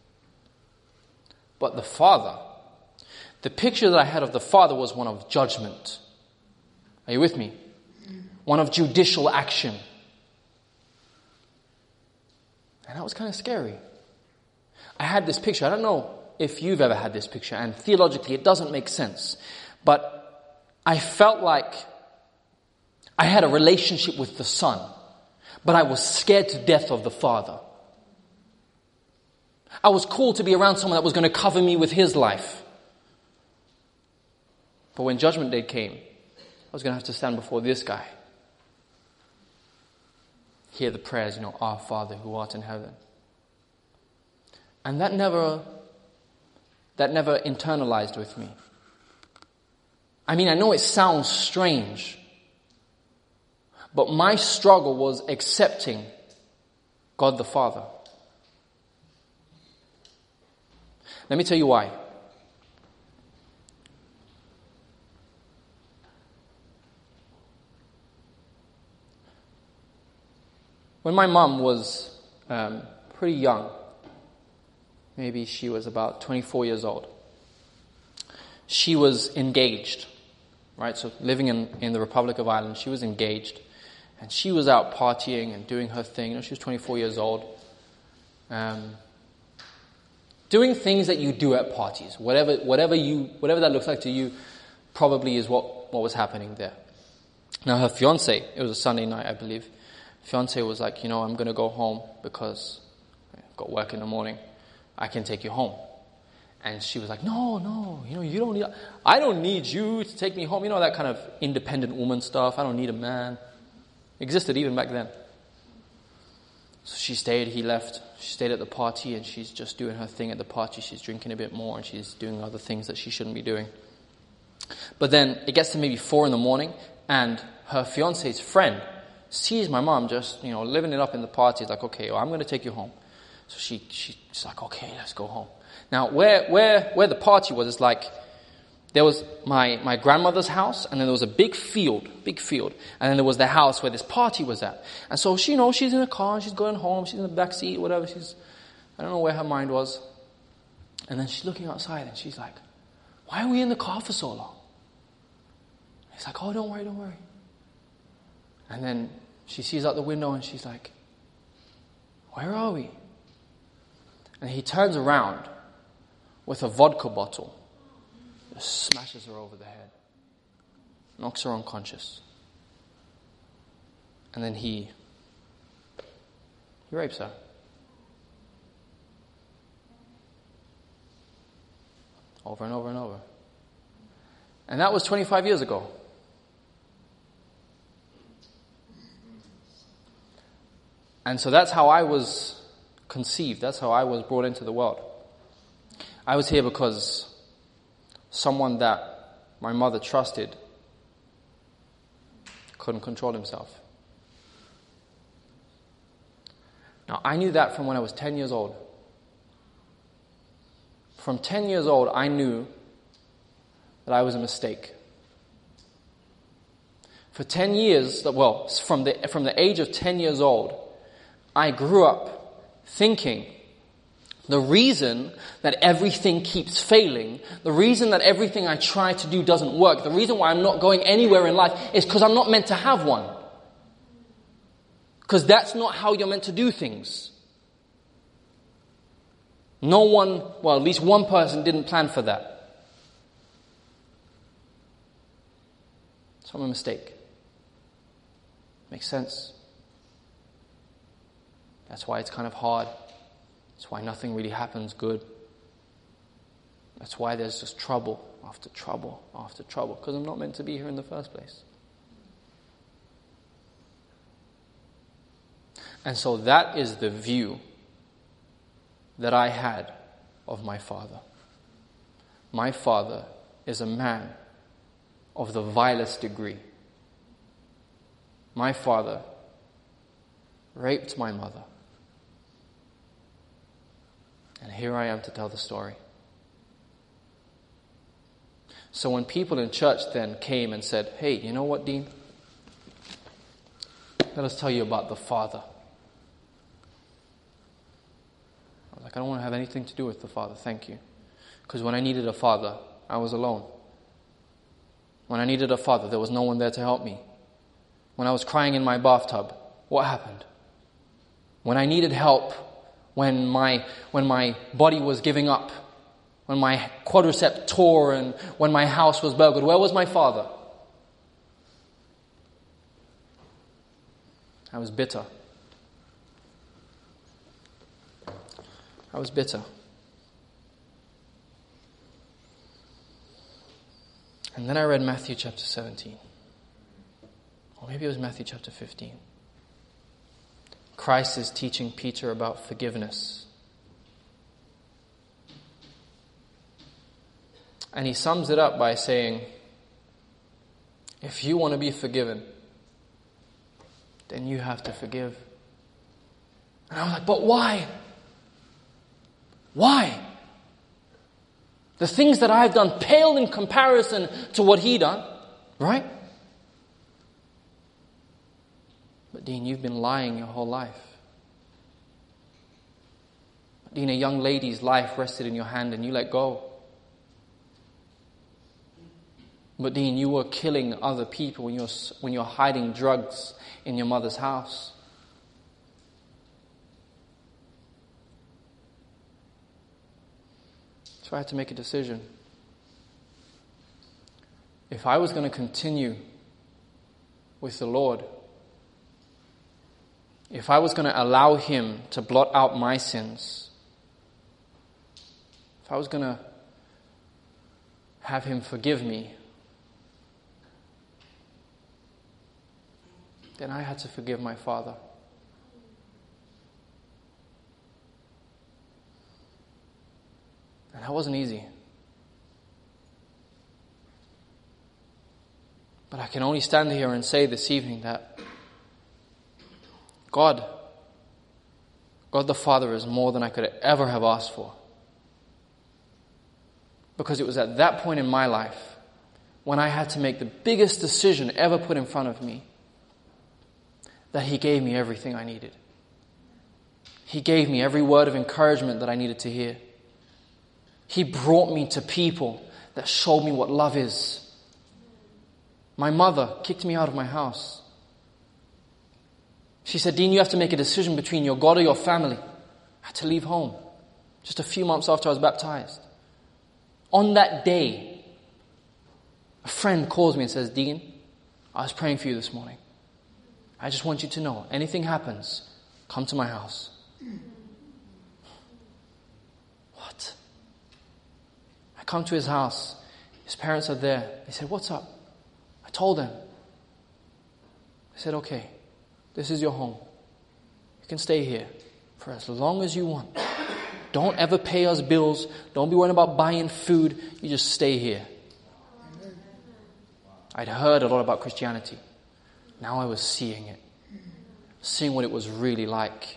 But the Father, the picture that I had of the Father was one of judgment. Are you with me? One of judicial action. And that was kind of scary. I had this picture. I don't know if you've ever had this picture, and theologically it doesn't make sense. But I felt like I had a relationship with the Son, but I was scared to death of the Father. I was called to be around someone that was going to cover me with His life. But when Judgment Day came, I was going to have to stand before this guy. Hear the prayers, you know, Our Father who art in heaven. And that never, that never internalized with me. I mean, I know it sounds strange, but my struggle was accepting God the Father. Let me tell you why. When my mom was um, pretty young, maybe she was about twenty-four years old, she was engaged, right? So living in, in the Republic of Ireland, she was engaged. And she was out partying and doing her thing. You know, she was twenty-four years old. Um, doing things that you do at parties. Whatever whatever you whatever that looks like to you probably is what, what was happening there. Now her fiance, it was a Sunday night, I believe. Fiance was like, you know, I'm going to go home because I've got work in the morning. I can take you home. And she was like, no, no, you know, you don't need, I don't need you to take me home. You know, that kind of independent woman stuff. I don't need a man. Existed even back then. So she stayed, he left. She stayed at the party, and she's just doing her thing at the party. She's drinking a bit more, and she's doing other things that she shouldn't be doing. But then it gets to maybe four in the morning, and her fiance's friend sees my mom just, you know, living it up in the party. He's like, okay, well, I'm going to take you home. So she, she she's like, okay, let's go home. Now, where where where the party was, is like, there was my, my grandmother's house, and then there was a big field, big field. And then there was the house where this party was at. And so she, you know, she's in a car, and she's going home, she's in the back seat, whatever. She's, I don't know where her mind was. And then she's looking outside, and she's like, why are we in the car for so long? He's like, oh, don't worry, don't worry. And then she sees out the window, and she's like, where are we? And he turns around with a vodka bottle. Smashes her over the head, knocks her unconscious, and then he he rapes her. Over and over and over. And that was twenty-five years ago. And so that's how I was conceived. That's how I was brought into the world. I was here because someone that my mother trusted couldn't control himself. Now, I knew that from when I was ten years old. From ten years old, I knew that I was a mistake. For ten years, well, from the, from the age of ten years old, I grew up thinking the reason that everything keeps failing, the reason that everything I try to do doesn't work, the reason why I'm not going anywhere in life is because I'm not meant to have one. Because that's not how you're meant to do things. No one, well, at least one person didn't plan for that. So I'm a mistake. Makes sense. That's why it's kind of hard. That's why nothing really happens good. That's why there's just trouble after trouble after trouble. Because I'm not meant to be here in the first place. And so that is the view that I had of my father. My father is a man of the vilest degree. My father raped my mother. And here I am to tell the story. So when people in church then came and said, hey, you know what, Dean? Let us tell you about the Father. I was like, I don't want to have anything to do with the Father, thank you. Because when I needed a father, I was alone. When I needed a father, there was no one there to help me. When I was crying in my bathtub, what happened? When I needed help, when my when my body was giving up, when my quadricep tore and when my house was burgled, where was my father? I was bitter. I was bitter. And then I read Matthew chapter seventeen. Or maybe it was Matthew chapter fifteen. Christ is teaching Peter about forgiveness. And he sums it up by saying, if you want to be forgiven, then you have to forgive. And I was like, but why? Why? The things that I've done pale in comparison to what he done, right? But Dean, you've been lying your whole life. Dean, a young lady's life rested in your hand and you let go. But Dean, you were killing other people when you're, when you're hiding drugs in your mother's house. So I had to make a decision. If I was going to continue with the Lord, if I was going to allow Him to blot out my sins, if I was going to have Him forgive me, then I had to forgive my father. And that wasn't easy. But I can only stand here and say this evening that God, God the Father is more than I could ever have asked for. Because it was at that point in my life when I had to make the biggest decision ever put in front of me that He gave me everything I needed. He gave me every word of encouragement that I needed to hear. He brought me to people that showed me what love is. My mother kicked me out of my house. She said, Dean, you have to make a decision between your God or your family. I had to leave home just a few months after I was baptized. On that day, a friend calls me and says, Dean, I was praying for you this morning. I just want you to know, anything happens, come to my house. What? I come to his house. His parents are there. They said, "What's up?" I told them. They said, "Okay, this is your home. You can stay here for as long as you want. Don't ever pay us bills. Don't be worrying about buying food. You just stay here." I'd heard a lot about Christianity. Now I was seeing it. Seeing what it was really like.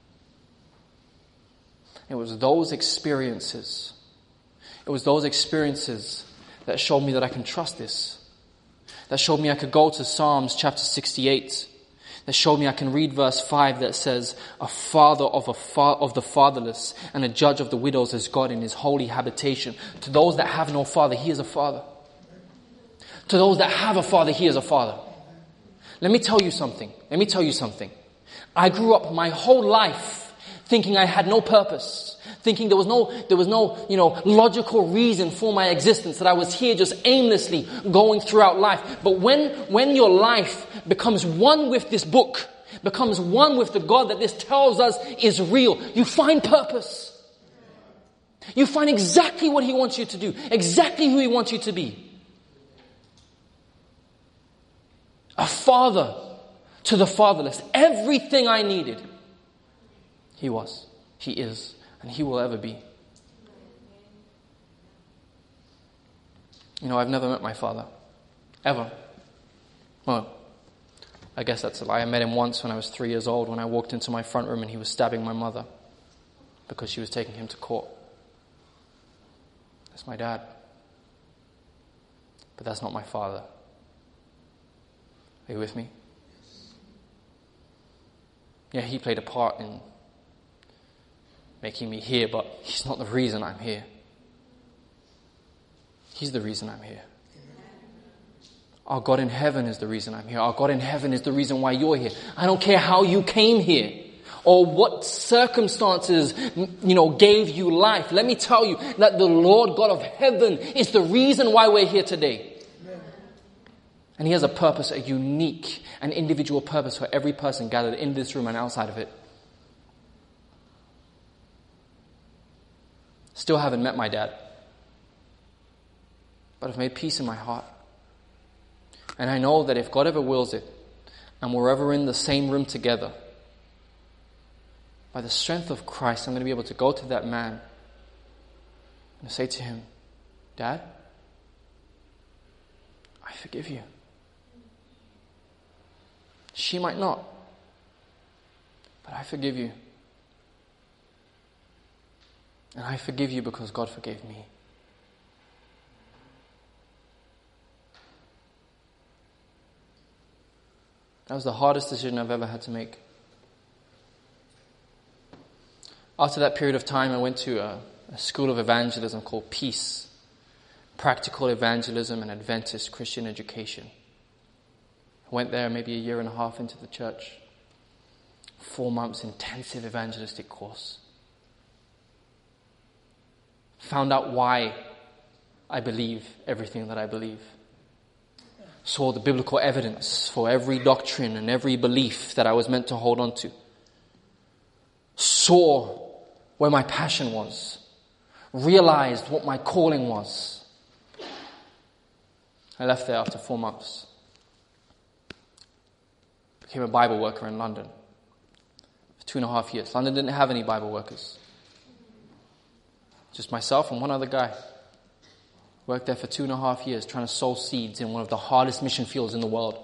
It was those experiences. It was those experiences that showed me that I can trust this. That showed me I could go to Psalms chapter sixty-eight. That showed me I can read verse five that says, "A father of a fa- of the fatherless and a judge of the widows is God in his holy habitation." To those that have no father, he is a father. To those that have a father, he is a father. Let me tell you something. Let me tell you something. I grew up my whole life thinking I had no purpose. Thinking there was no, there was no, you know, logical reason for my existence. That I was here just aimlessly going throughout life. But when, when your life becomes one with this book, becomes one with the God that this tells us is real, you find purpose. You find exactly what he wants you to do. Exactly who he wants you to be. A father to the fatherless. Everything I needed, he was, he is, and he will ever be. You know, I've never met my father. Ever. Well, I guess that's a lie. I met him once when I was three years old, when I walked into my front room and he was stabbing my mother because she was taking him to court. That's my dad. But that's not my father. Are you with me? Yeah, he played a part in making me here, but he's not the reason I'm here. He's the reason I'm here. Our God in heaven is the reason I'm here. Our God in heaven is the reason why you're here. I don't care how you came here or what circumstances, you know, gave you life. Let me tell you that the Lord God of heaven is the reason why we're here today. And he has a purpose, a unique and individual purpose for every person gathered in this room and outside of it. Still haven't met my dad. But I've made peace in my heart. And I know that if God ever wills it, and we're ever in the same room together, by the strength of Christ, I'm going to be able to go to that man and say to him, "Dad, I forgive you." She might not, but I forgive you. And I forgive you because God forgave me. That was the hardest decision I've ever had to make. After that period of time, I went to a, a school of evangelism called Peace, Practical Evangelism and Adventist Christian Education. I went there maybe a year and a half into the church. Four months intensive evangelistic course. Found out why I believe everything that I believe. Saw the biblical evidence for every doctrine and every belief that I was meant to hold on to. Saw where my passion was. Realized what my calling was. I left there after four months. Became a Bible worker in London for two and a half years. London didn't have any Bible workers. Just myself and one other guy. Worked there for two and a half years trying to sow seeds in one of the hardest mission fields in the world.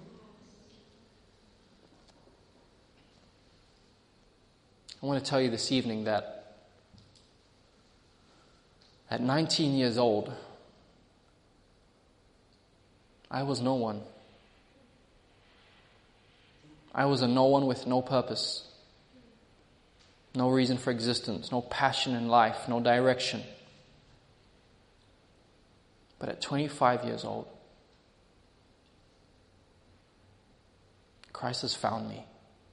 I want to tell you this evening that at nineteen years old, I was no one. I was a no one with no purpose. No reason for existence, no passion in life, no direction. But at twenty-five years old, Christ has found me.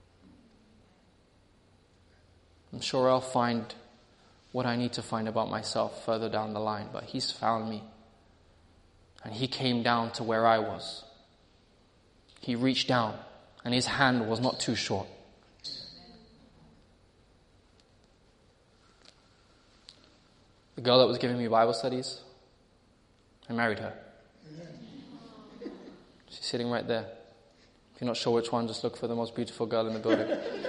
I'm sure I'll find what I need to find about myself further down the line, but he's found me. And he came down to where I was. He reached down, and his hand was not too short. The girl that was giving me Bible studies, I married her. She's sitting right there. If you're not sure which one, just look for the most beautiful girl in the building.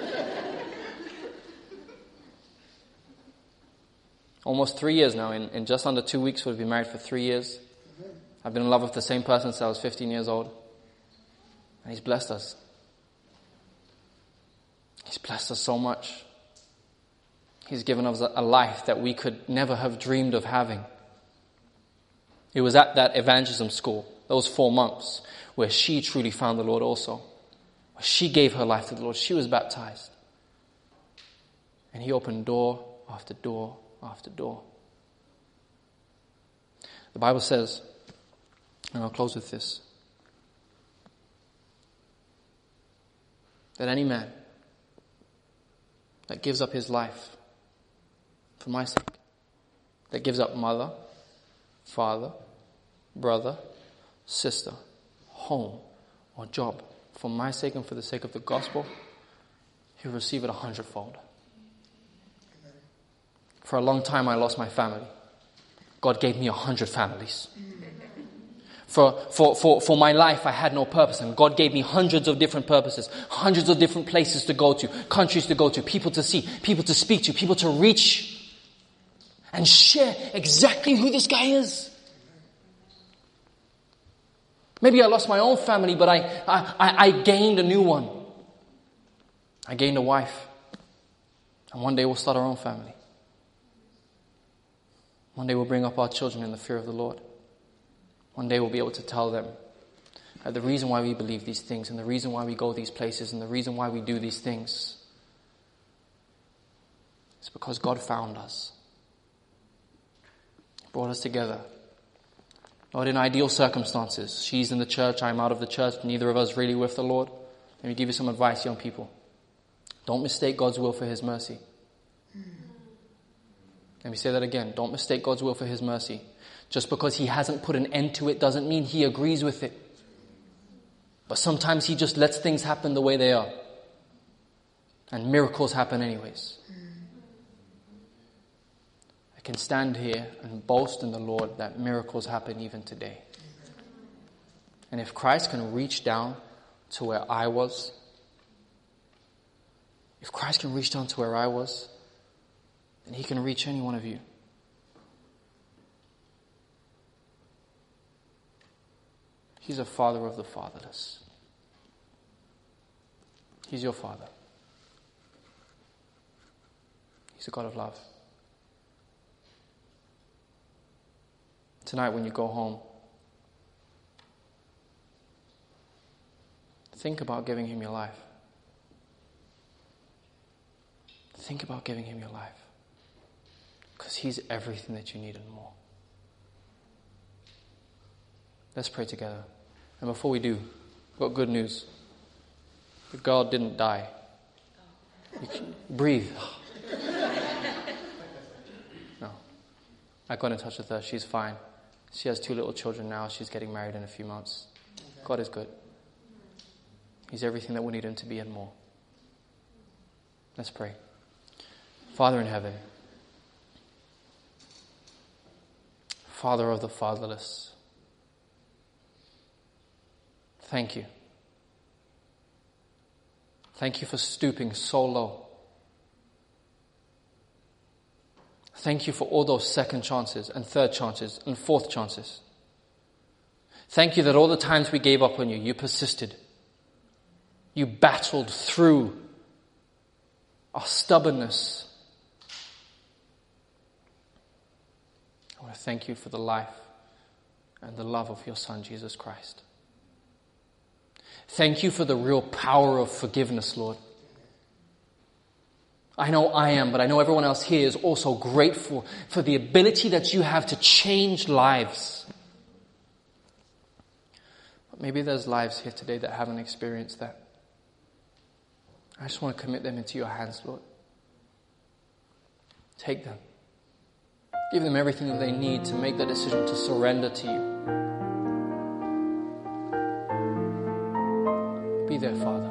Almost three years now. In, in just under two weeks, we've been married for three years. I've been in love with the same person since I was fifteen years old. And He's blessed us. He's blessed us so much. He's given us a life that we could never have dreamed of having. It was at that evangelism school, those four months, where she truly found the Lord also. Where she gave her life to the Lord. She was baptized. And He opened door after door after door. The Bible says, and I'll close with this, that any man that gives up his life for my sake, that gives up mother, father, brother, sister, home, or job for my sake and for the sake of the gospel, he'll receive it a hundredfold. For a long time I lost my family. God gave me a hundred families. For, for, for, for my life I had no purpose, and God gave me hundreds of different purposes, hundreds of different places to go to, countries to go to, people to see, people to speak to, people to reach and share exactly who this guy is. Maybe I lost my own family, but I, I, I gained a new one. I gained a wife. And one day we'll start our own family. One day we'll bring up our children in the fear of the Lord. One day we'll be able to tell them that the reason why we believe these things and the reason why we go these places and the reason why we do these things is because God found us. He brought us together. Not in ideal circumstances. She's in the church, I'm out of the church, neither of us really with the Lord. Let me give you some advice, young people. Don't mistake God's will for His mercy. Let me say that again. Don't mistake God's will for His mercy. Just because He hasn't put an end to it doesn't mean He agrees with it. But sometimes He just lets things happen the way they are. And miracles happen anyways. I can stand here and boast in the Lord that miracles happen even today. And if Christ can reach down to where I was, if Christ can reach down to where I was, then He can reach any one of you. He's a father of the fatherless. He's your Father. He's a God of love. Tonight when you go home, think about giving Him your life. Think about giving Him your life. Because He's everything that you need and more. Let's pray together. And before we do, I've got good news. The girl didn't die. You can breathe. No. I got in touch with her. She's fine. She has two little children now. She's getting married in a few months. God is good. He's everything that we need Him to be and more. Let's pray. Father in heaven, Father of the fatherless, thank you. Thank you for stooping so low. Thank you for all those second chances and third chances and fourth chances. Thank you that all the times we gave up on you, you persisted. You battled through our stubbornness. I want to thank you for the life and the love of your Son, Jesus Christ. Thank you for the real power of forgiveness, Lord. I know I am, but I know everyone else here is also grateful for the ability that you have to change lives. But maybe there's lives here today that haven't experienced that. I just want to commit them into your hands, Lord. Take them. Give them everything that they need to make the decision to surrender to you. Be there, Father.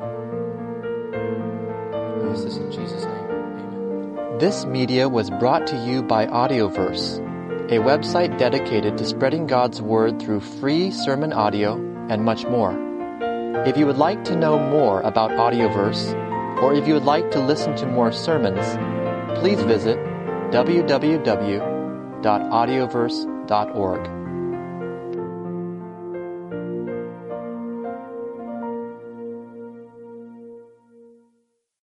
I ask this in Jesus' name. Amen. This media was brought to you by Audioverse, a website dedicated to spreading God's Word through free sermon audio and much more. If you would like to know more about Audioverse, or if you would like to listen to more sermons, please visit w w w dot audioverse dot org.